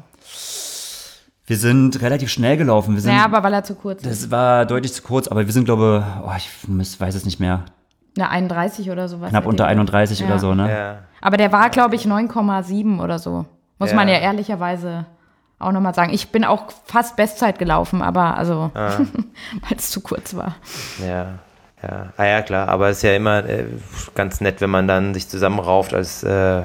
Wir sind relativ schnell gelaufen. Wir sind, ja, aber weil er zu kurz das ist. Das war deutlich zu kurz, aber wir sind, glaube oh, ich weiß es nicht mehr. Na, einunddreißig oder sowas. Knapp unter einunddreißig ja. oder so, ne? Ja. Aber der war, glaube ich, neun Komma sieben oder so. Muss ja. man ja ehrlicherweise auch nochmal sagen. Ich bin auch fast Bestzeit gelaufen, aber also, ah. weil es zu kurz war. Ja, ja. Ah ja, klar. Aber es ist ja immer äh, ganz nett, wenn man dann sich zusammenrauft als äh,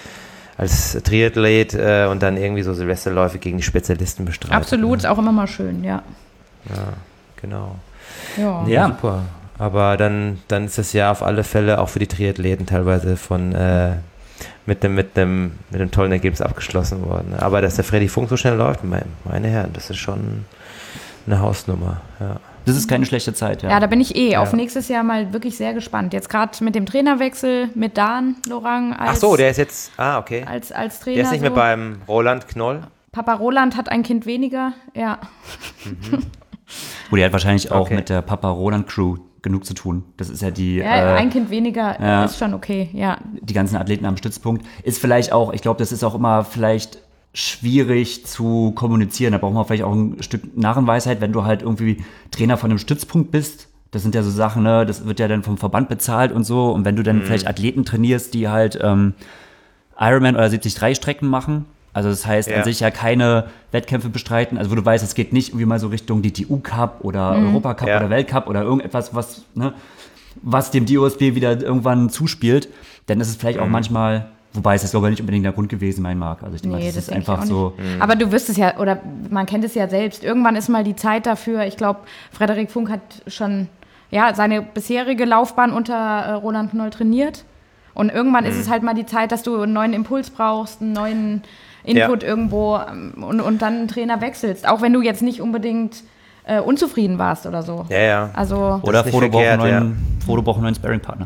als Triathlet äh, und dann irgendwie so Silvesterläufe gegen die Spezialisten bestreitet. Absolut, ist auch immer mal schön, ja. Ja, genau. Ja, nee, ja. Super. Aber dann, dann ist das ja auf alle Fälle auch für die Triathleten teilweise von äh, mit einem mit einem mit einem tollen Ergebnis abgeschlossen worden. Aber dass der Freddy Funk so schnell läuft, meine, meine Herren, das ist schon eine Hausnummer. Ja. Das ist keine schlechte Zeit, ja. Ja, da bin ich eh ja. auf nächstes Jahr mal wirklich sehr gespannt. Jetzt gerade mit dem Trainerwechsel, mit Dan Lorang als... Ach so, der ist jetzt... Ah, okay. Als, als Trainer. Der ist nicht so. mehr beim Roland Knoll? Papa Roland hat ein Kind weniger, ja. Mhm. Oh, der hat wahrscheinlich auch okay. mit der Papa Roland Crew genug zu tun. Das ist ja die... Ja, äh, ein Kind weniger ja, ist schon okay, ja. Die ganzen Athleten am Stützpunkt. Ist vielleicht auch, ich glaube, das ist auch immer vielleicht... schwierig zu kommunizieren. Da braucht man vielleicht auch ein Stück Narrenweisheit, wenn du halt irgendwie Trainer von einem Stützpunkt bist. Das sind ja so Sachen, ne, das wird ja dann vom Verband bezahlt und so. Und wenn du dann mhm. vielleicht Athleten trainierst, die halt ähm, Ironman oder siebzig drei Strecken machen, also das heißt ja. an sich ja keine Wettkämpfe bestreiten, also wo du weißt, es geht nicht irgendwie mal so Richtung D T U-Cup oder mhm. Europacup ja. oder Weltcup oder irgendetwas, was, ne, was dem D O S B wieder irgendwann zuspielt, dann ist es vielleicht mhm. auch manchmal... Wobei es ist, glaube ich, nicht unbedingt der Grund gewesen, mein Marc. Also ich denke, nee, das, das ist einfach so. Mhm. Aber du wirst es ja, oder man kennt es ja selbst. Irgendwann ist mal die Zeit dafür. Ich glaube, Frederik Funk hat schon ja, seine bisherige Laufbahn unter äh, Roland Knoll trainiert. Und irgendwann mhm. ist es halt mal die Zeit, dass du einen neuen Impuls brauchst, einen neuen Input ja. irgendwo und, und dann einen Trainer wechselst. Auch wenn du jetzt nicht unbedingt äh, unzufrieden warst oder so. Ja, ja. Also, oder Frodo braucht einen neuen, ja. Frodo braucht einen neuen Sparringpartner.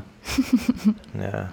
Ja.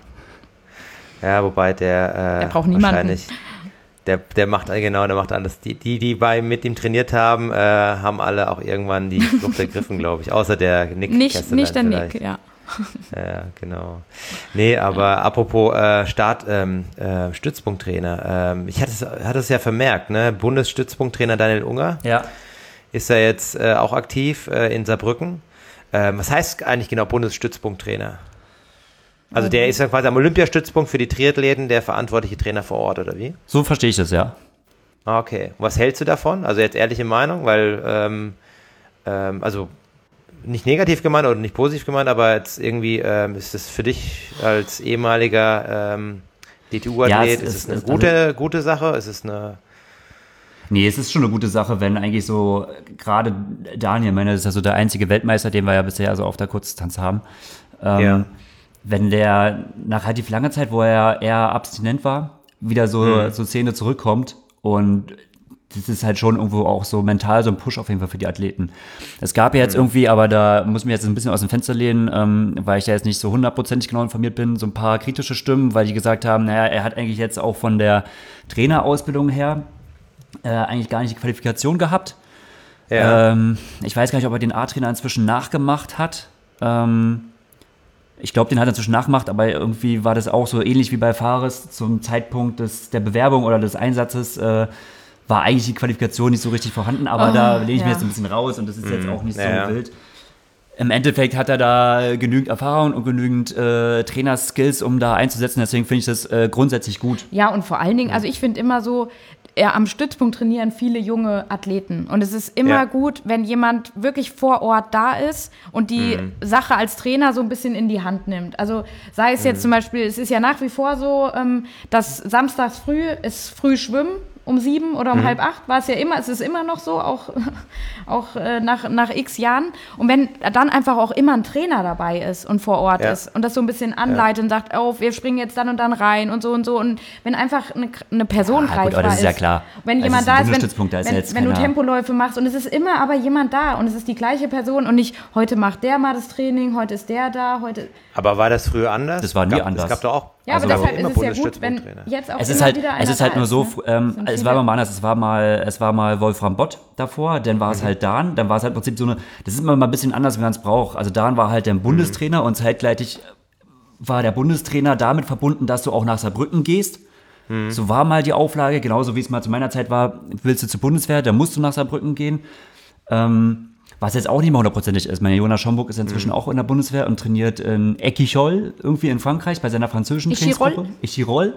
Ja, wobei der, äh, der braucht niemanden. Wahrscheinlich, der, der macht, genau, der macht alles. Die, die, die bei mit ihm trainiert haben, äh, haben alle auch irgendwann die Flucht ergriffen, glaube ich. Außer der Nick. Nicht, nicht der vielleicht. Nick, ja. Ja, genau. Nee, aber apropos äh, Start, ähm, äh, Stützpunkttrainer. Ähm, ich hatte es, hatte es ja vermerkt, ne? Bundesstützpunkttrainer Daniel Unger. Ja. Ist er jetzt äh, auch aktiv äh, in Saarbrücken. Ähm, was heißt eigentlich genau Bundesstützpunkttrainer? Also der ist ja quasi am Olympiastützpunkt für die Triathleten der verantwortliche Trainer vor Ort, oder wie? So verstehe ich das, ja. Okay. Was hältst du davon? Also jetzt ehrliche Meinung, weil, ähm, ähm, also nicht negativ gemeint oder nicht positiv gemeint, aber jetzt irgendwie ähm, ist das für dich als ehemaliger ähm, D T U-Athlet, ja, ist es eine gute, also, gute Sache? Ist es eine... Nee, es ist schon eine gute Sache, wenn eigentlich so, gerade Daniel, ich meine, das ist ja so der einzige Weltmeister, den wir ja bisher so auf der Kurzdistanz haben. Ähm, ja. Wenn der nach relativ langer Zeit, wo er eher abstinent war, wieder so, mhm. so Szene zurückkommt und das ist halt schon irgendwo auch so mental so ein Push auf jeden Fall für die Athleten. Es gab ja jetzt mhm. irgendwie, aber da muss ich mir jetzt ein bisschen aus dem Fenster lehnen, ähm, weil ich da jetzt nicht so hundertprozentig genau informiert bin, so ein paar kritische Stimmen, weil die gesagt haben, naja, er hat eigentlich jetzt auch von der Trainerausbildung her äh, eigentlich gar nicht die Qualifikation gehabt. Ja. Ähm, ich weiß gar nicht, ob er den A-Trainer inzwischen nachgemacht hat. Ähm, Ich glaube, den hat er inzwischen nachgemacht, aber irgendwie war das auch so ähnlich wie bei Fares zum Zeitpunkt des, der Bewerbung oder des Einsatzes, äh, war eigentlich die Qualifikation nicht so richtig vorhanden, aber oh, da lehne ich ja. mir jetzt ein bisschen raus und das ist jetzt auch nicht so ja. wild. im Endeffekt hat er da genügend Erfahrung und genügend äh, Trainerskills, um da einzusetzen. Deswegen finde ich das äh, grundsätzlich gut. Ja, und vor allen Dingen, also ich finde immer so, ja, am Stützpunkt trainieren viele junge Athleten. Und es ist immer Ja. gut, wenn jemand wirklich vor Ort da ist und die Mhm. Sache als Trainer so ein bisschen in die Hand nimmt. Also sei es jetzt zum Beispiel, es ist ja nach wie vor so, ähm, dass samstags früh ist früh schwimmen. Um sieben oder um Mhm. halb acht war es ja immer, es ist immer noch so, auch, auch äh, nach, nach x Jahren. Und wenn dann einfach auch immer ein Trainer dabei ist und vor Ort Ja. ist und das so ein bisschen anleitet und sagt, oh, wir springen jetzt dann und dann rein und so und so. Und wenn einfach eine, eine Person Ah, gut, greifbar aber das ist ja ist. klar. Wenn Also jemand es ist ein da ist, Bundesstützpunkt, da wenn, ist wenn, jetzt wenn du keiner- Tempoläufe machst und es ist immer aber jemand da und es ist die gleiche Person und nicht, heute macht der mal das Training, heute ist der da, heute... Aber war das früher anders? Das war nie gab, anders. Es gab doch auch. Ja, Also aber da deshalb immer ist es ja gut, wenn Bundesstützpunkttrainer. jetzt auch Es immer ist halt, wieder einer es ist halt da nur ist, so, ne? ähm, Sind es viele- war aber mal anders. Es war mal, es war mal Wolfram Bott davor, dann war es Mhm. halt Dan, dann war es halt im Prinzip so eine, das ist immer mal ein bisschen anders, wie man es braucht. Also Dan war halt der Bundestrainer Mhm. und zeitgleitig war der Bundestrainer damit verbunden, dass du auch nach Saarbrücken gehst. Mhm. So war mal die Auflage, genauso wie es mal zu meiner Zeit war, willst du zur Bundeswehr, dann musst du nach Saarbrücken gehen. Ähm, was jetzt auch nicht mehr hundertprozentig ist. Meine Jonas Schomburg ist inzwischen Mhm. auch in der Bundeswehr und trainiert in Eckichol, irgendwie in Frankreich, bei seiner französischen Echirol? Trainingsgruppe. Echirol.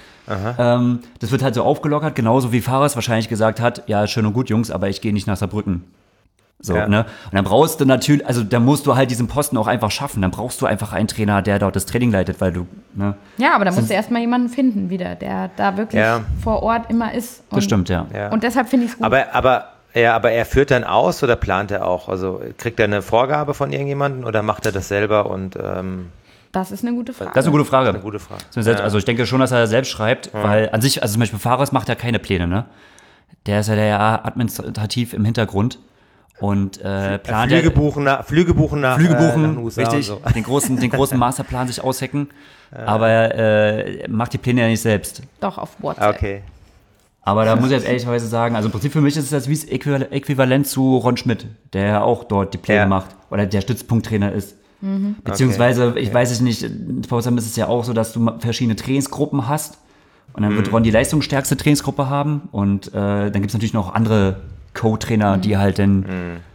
Ähm, das wird halt so aufgelockert, genauso wie Fares wahrscheinlich gesagt hat, ja, schön und gut, Jungs, aber ich gehe nicht nach Saarbrücken. So, Ja. ne? Und dann brauchst du natürlich, also da musst du halt diesen Posten auch einfach schaffen. Dann brauchst du einfach einen Trainer, der dort das Training leitet, weil du, ne? Ja, aber da musst du erstmal jemanden finden wieder, der da wirklich Ja. vor Ort immer ist. Und, Das stimmt, ja. Ja. Und deshalb finde ich es gut. Aber, aber, ja, aber er führt dann aus oder plant er auch? Also kriegt er eine Vorgabe von irgendjemandem oder macht er das selber? Und ähm, das ist eine gute Frage. Das ist eine gute Frage. eine gute Frage. So selbst, Ja. Also ich denke schon, dass er selbst schreibt, weil an sich, also zum Beispiel Fares macht ja keine Pläne, ne? Der ist ja der ja administrativ im Hintergrund und äh, plant ja- Flüge buchen nach, Flüge buchen nach, Flüge äh, nach buchen, den U S A richtig, und so. den großen, den großen Masterplan sich aushacken, aber äh, macht die Pläne ja nicht selbst. Doch, auf WhatsApp. Okay. Aber da muss ich jetzt ehrlicherweise sagen, also im Prinzip für mich ist es das wie das Äquival- Äquivalent zu Ron Schmidt, der ja auch dort die Pläne Ja. macht oder der Stützpunkttrainer ist. Beziehungsweise, Okay. ich weiß es nicht, in Potsdam ist es ja auch so, dass du ma- verschiedene Trainingsgruppen hast und dann wird Ron die leistungsstärkste Trainingsgruppe haben und äh, dann gibt es natürlich noch andere Co-Trainer, die halt dann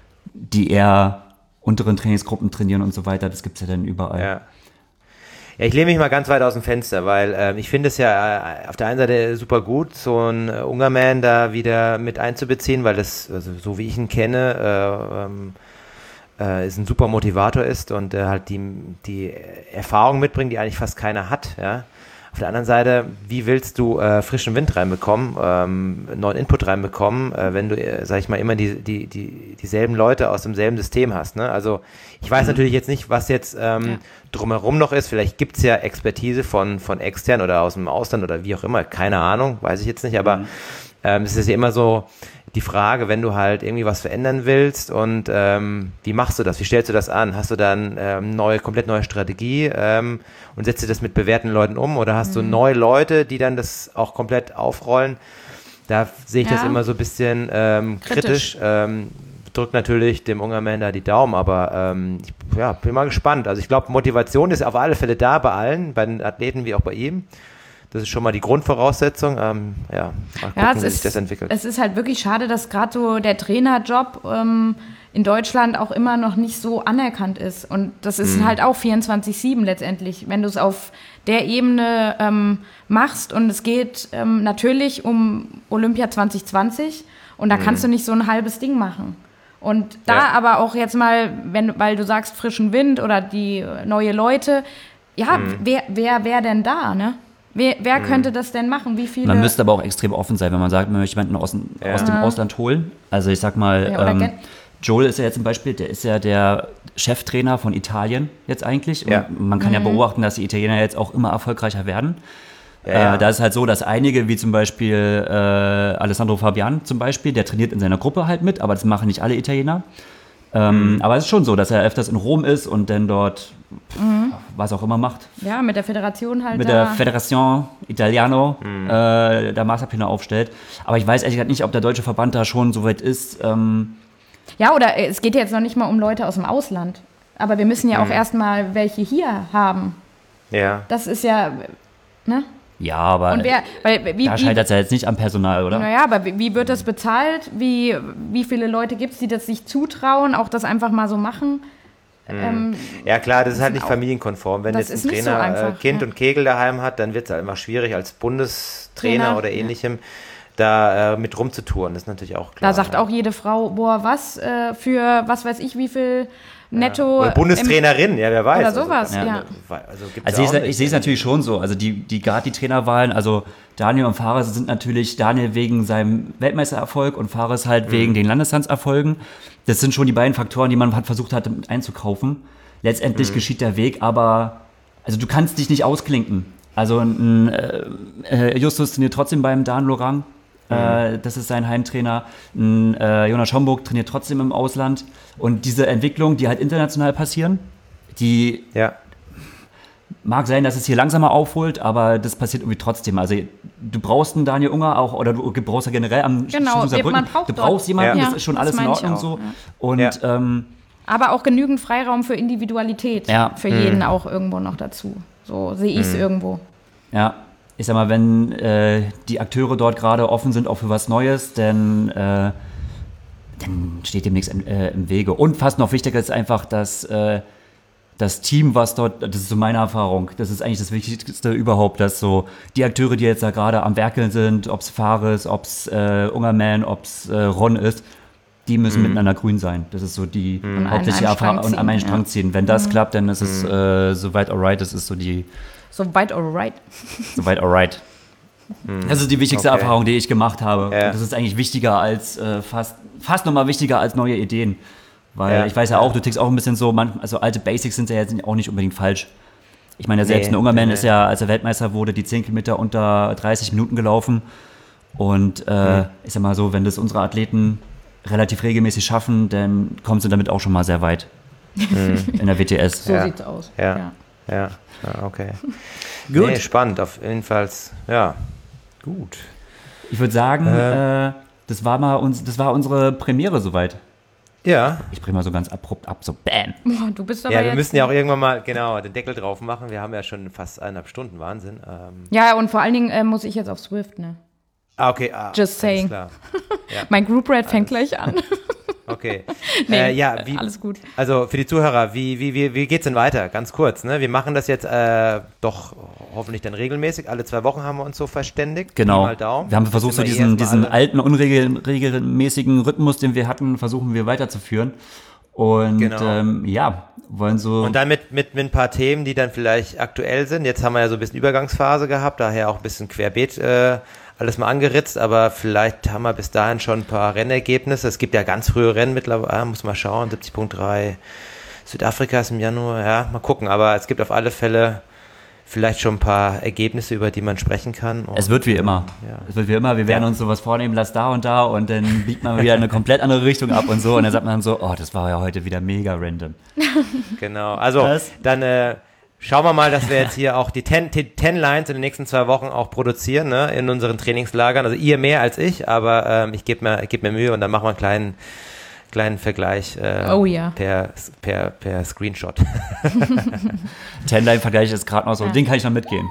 die eher unteren Trainingsgruppen trainieren und so weiter. Das gibt es ja dann überall. Ja. Ja, ich lehne mich mal ganz weit aus dem Fenster, weil ähm, ich finde es ja äh, auf der einen Seite super gut, so einen äh, Ungerman da wieder mit einzubeziehen, weil das, also so wie ich ihn kenne, äh, ähm, äh, ist ein super Motivator ist und äh, halt die, die Erfahrung mitbringt, die eigentlich fast keiner hat, ja. Auf der anderen Seite, wie willst du äh, frischen Wind reinbekommen, ähm, neuen Input reinbekommen, äh, wenn du, äh, sag ich mal, immer die, die, die, dieselben Leute aus demselben System hast, ne? Also ich weiß natürlich jetzt nicht, was jetzt ähm, Ja. drumherum noch ist. Vielleicht gibt's ja Expertise von, von extern oder aus dem Ausland oder wie auch immer. Keine Ahnung, weiß ich jetzt nicht. Aber ähm, es ist ja immer so die Frage, wenn du halt irgendwie was verändern willst und ähm, wie machst du das? Wie stellst du das an? Hast du dann ähm, neue, komplett neue Strategie ähm, und setzt du das mit bewährten Leuten um oder hast du neue Leute, die dann das auch komplett aufrollen? Da sehe ich Ja. das immer so ein bisschen ähm, kritisch. Kritisch. Ähm, drückt natürlich dem Ungerman da die Daumen, aber ähm, ich ja, bin mal gespannt. Also ich glaube, Motivation ist auf alle Fälle da bei allen, bei den Athleten wie auch bei ihm. Das ist schon mal die Grundvoraussetzung. Ähm, ja, mal gucken, Ja, wie es sich ist, das entwickelt. es ist halt wirklich schade, dass gerade so der Trainerjob ähm, in Deutschland auch immer noch nicht so anerkannt ist. Und das ist halt auch vierundzwanzig sieben letztendlich, wenn du es auf der Ebene ähm, machst. Und es geht ähm, natürlich um Olympia zwanzig zwanzig und da kannst du nicht so ein halbes Ding machen. Und da Ja. aber auch jetzt mal, wenn, weil du sagst frischen Wind oder die neue Leute, ja, wer, wer, wer denn da, ne? Wer, wer könnte das denn machen? Wie viele? Man müsste aber auch extrem offen sein, wenn man sagt, man möchte jemanden aus, dem- Ja. aus dem Ausland holen. Also ich sag mal, Ja, oder ähm, gen- Joel ist ja jetzt ein Beispiel, der ist ja der Cheftrainer von Italien jetzt eigentlich. Und Ja. man kann ja beobachten, dass die Italiener jetzt auch immer erfolgreicher werden. Ja, ja. Äh, da ist halt so, dass einige, wie zum Beispiel äh, Alessandro Fabian zum Beispiel, der trainiert in seiner Gruppe halt mit, aber das machen nicht alle Italiener. Ähm, Mhm. Aber es ist schon so, dass er öfters in Rom ist und dann dort was auch immer macht. Ja, mit der Föderation halt Mit da. der Federazione Italiano Mhm. äh, der Masterpläne aufstellt. Aber ich weiß ehrlich gesagt nicht, ob der deutsche Verband da schon so weit ist. Ähm, Ja, oder äh, es geht jetzt noch nicht mal um Leute aus dem Ausland. Aber wir müssen ja auch erstmal welche hier haben. Ja. Das ist ja, ne? ja, aber Und wer, weil, wie, da wie, scheitert es ja jetzt nicht am Personal, oder? naja, aber wie, wie wird das bezahlt? Wie, wie viele Leute gibt es, die das sich zutrauen, auch das einfach mal so machen? Ähm, ja klar, das ist halt sind nicht auch- familienkonform. Wenn das jetzt ist ein nicht so Trainer einfach, äh, Kind ja. und Kegel daheim hat, dann wird es halt immer schwierig als Bundestrainer Trainer, oder ja. ähnlichem da äh, mit rumzutouren. Das ist natürlich auch klar. Da sagt ja. auch jede Frau, boah, was äh, für, was weiß ich, wie viel netto. Oder Bundestrainerin, ja, wer weiß. Oder sowas, Also, ja. Also, gibt's Also ich, auch seh- nicht. ich sehe es natürlich schon so. Also die, die gerade die Trainerwahlen, also Daniel und Fares sind natürlich Daniel wegen seinem Weltmeistererfolg und Fares halt wegen den Landeslandserfolgen. Das sind schon die beiden Faktoren, die man hat versucht hat mit einzukaufen. Letztendlich geschieht der Weg, aber also du kannst dich nicht ausklinken. Also ein, äh, äh, Justus trainiert trotzdem beim Dan Lorang. Äh, das ist sein Heimtrainer. Ein, äh, Jonas Schomburg trainiert trotzdem im Ausland. Und diese Entwicklung, die halt international passieren, die Ja. mag sein, dass es hier langsamer aufholt, aber das passiert irgendwie trotzdem. Also du brauchst einen Daniel Unger auch, oder du brauchst ja generell am Genau, Sch- Saarbrücken, man braucht du dort- brauchst jemanden, Ja. das ist schon Das alles in meine ich Ordnung auch, so. ja. Und Ja. ähm, Aber auch genügend Freiraum für Individualität. Ja. Für jeden auch irgendwo noch dazu. So sehe ich es irgendwo. ja, ich sag mal, wenn äh, die Akteure dort gerade offen sind, auch für was Neues, dann, äh, dann steht dem nichts äh, im Wege. Und fast noch wichtiger ist einfach, dass äh, das Team, was dort, das ist so meine Erfahrung, das ist eigentlich das Wichtigste überhaupt, dass so die Akteure, die jetzt da gerade am Werkeln sind, ob es Fares, ob es äh, Ungerman, ob es äh, Ron ist, die müssen miteinander grün sein. Das ist so die an hauptliche einem Erfahrung. Strang Und an einen ziehen, Strang ja. ziehen. Wenn das klappt, dann ist es äh, soweit alright. Das ist so die So weit alright. soweit alright. Das ist die wichtigste Okay. Erfahrung, die ich gemacht habe. Ja. Und das ist eigentlich wichtiger als äh, fast, fast nochmal wichtiger als neue Ideen. Weil Ja. ich weiß ja auch, du tickst auch ein bisschen so, man, also alte Basics sind ja jetzt auch nicht unbedingt falsch. Ich meine, selbst Nee, ein Ungerman nee, ist ja, als er Weltmeister wurde, die zehn Kilometer unter dreißig Minuten gelaufen. Und äh, ich sag mal so, wenn das unsere Athleten relativ regelmäßig schaffen, dann kommen sie damit auch schon mal sehr weit in der W T S. So Ja. sieht's aus. Ja. Ja, ja, okay. Gut. Nee, spannend, auf jeden Fall. Ja, gut. Ich würde sagen, Äh. äh, das war mal uns, das war unsere Premiere soweit. Ja, Ich bringe mal so ganz abrupt ab, so bam. Boah, du bist aber ja, wir jetzt, müssen ja auch irgendwann mal, genau, den Deckel drauf machen. Wir haben ja schon fast eineinhalb Stunden, Wahnsinn. Ähm, Ja, und vor allen Dingen äh, muss ich jetzt auf Swift, ne? ah, okay. Ah, Just alles saying. Klar. Mein Group Rate fängt gleich an. Okay. Nee, äh, ja, wie, alles gut. Also für die Zuhörer, wie, wie, wie, wie geht's denn weiter? Ganz kurz, ne? Wir machen das jetzt äh, doch hoffentlich dann regelmäßig. Alle zwei Wochen haben wir uns so verständigt. Pi Genau. mal Daumen. Wir haben versucht, so Sind wir eh diesen, erstmal diesen alle- alten, unregelmäßigen Rhythmus, den wir hatten, versuchen wir weiterzuführen. Und Genau. ähm, ja, wollen so. Und dann mit, mit, mit ein paar Themen, die dann vielleicht aktuell sind. Jetzt haben wir ja so ein bisschen Übergangsphase gehabt, daher auch ein bisschen querbeet äh, alles mal angeritzt, aber vielleicht haben wir bis dahin schon ein paar Rennergebnisse. Es gibt ja ganz frühe Rennen mittlerweile, ah, muss mal schauen, siebzig Punkt drei, Südafrika ist im Januar, ja, mal gucken. Aber es gibt auf alle Fälle vielleicht schon ein paar Ergebnisse, über die man sprechen kann. Und, es wird wie immer. Ja. Es wird wie immer. Wir werden Ja. uns sowas vornehmen, lass da und da und dann biegt man wieder in eine komplett andere Richtung ab und so. Und dann sagt man so, oh, das war ja heute wieder mega random. Genau, also Was? dann äh, schauen wir mal, dass wir jetzt hier auch die Ten, die Ten Lines in den nächsten zwei Wochen auch produzieren, ne, in unseren Trainingslagern. Also ihr mehr als ich, aber ähm, ich gebe mir, ich geb mir Mühe und dann machen wir einen kleinen, kleinen Vergleich äh, Oh ja. per, per, per Screenshot. Tenline-Vergleich ist gerade noch so, Ja. den kann ich noch mitgehen.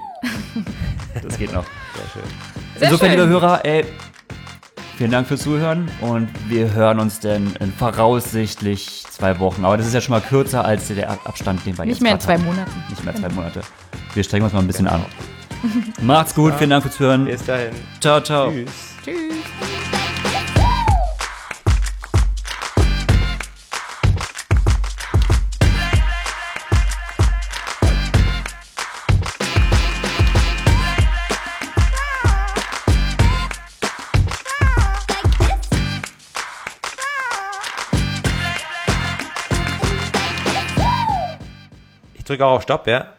Das geht noch. Sehr schön. Sehr Insofern, schön. liebe Hörer, ey, vielen Dank fürs Zuhören und wir hören uns dann in voraussichtlich zwei Wochen. Aber das ist ja schon mal kürzer als der Abstand, den wir Nicht jetzt mehr in gerade zwei hatten. Monaten. Nicht mehr zwei Monate. Wir strengen uns mal ein bisschen an. Macht's gut, vielen Dank fürs Zuhören. Bis dahin. Ciao, ciao. Tschüss. Tschüss. Ich drücke auch auf Stopp, ja?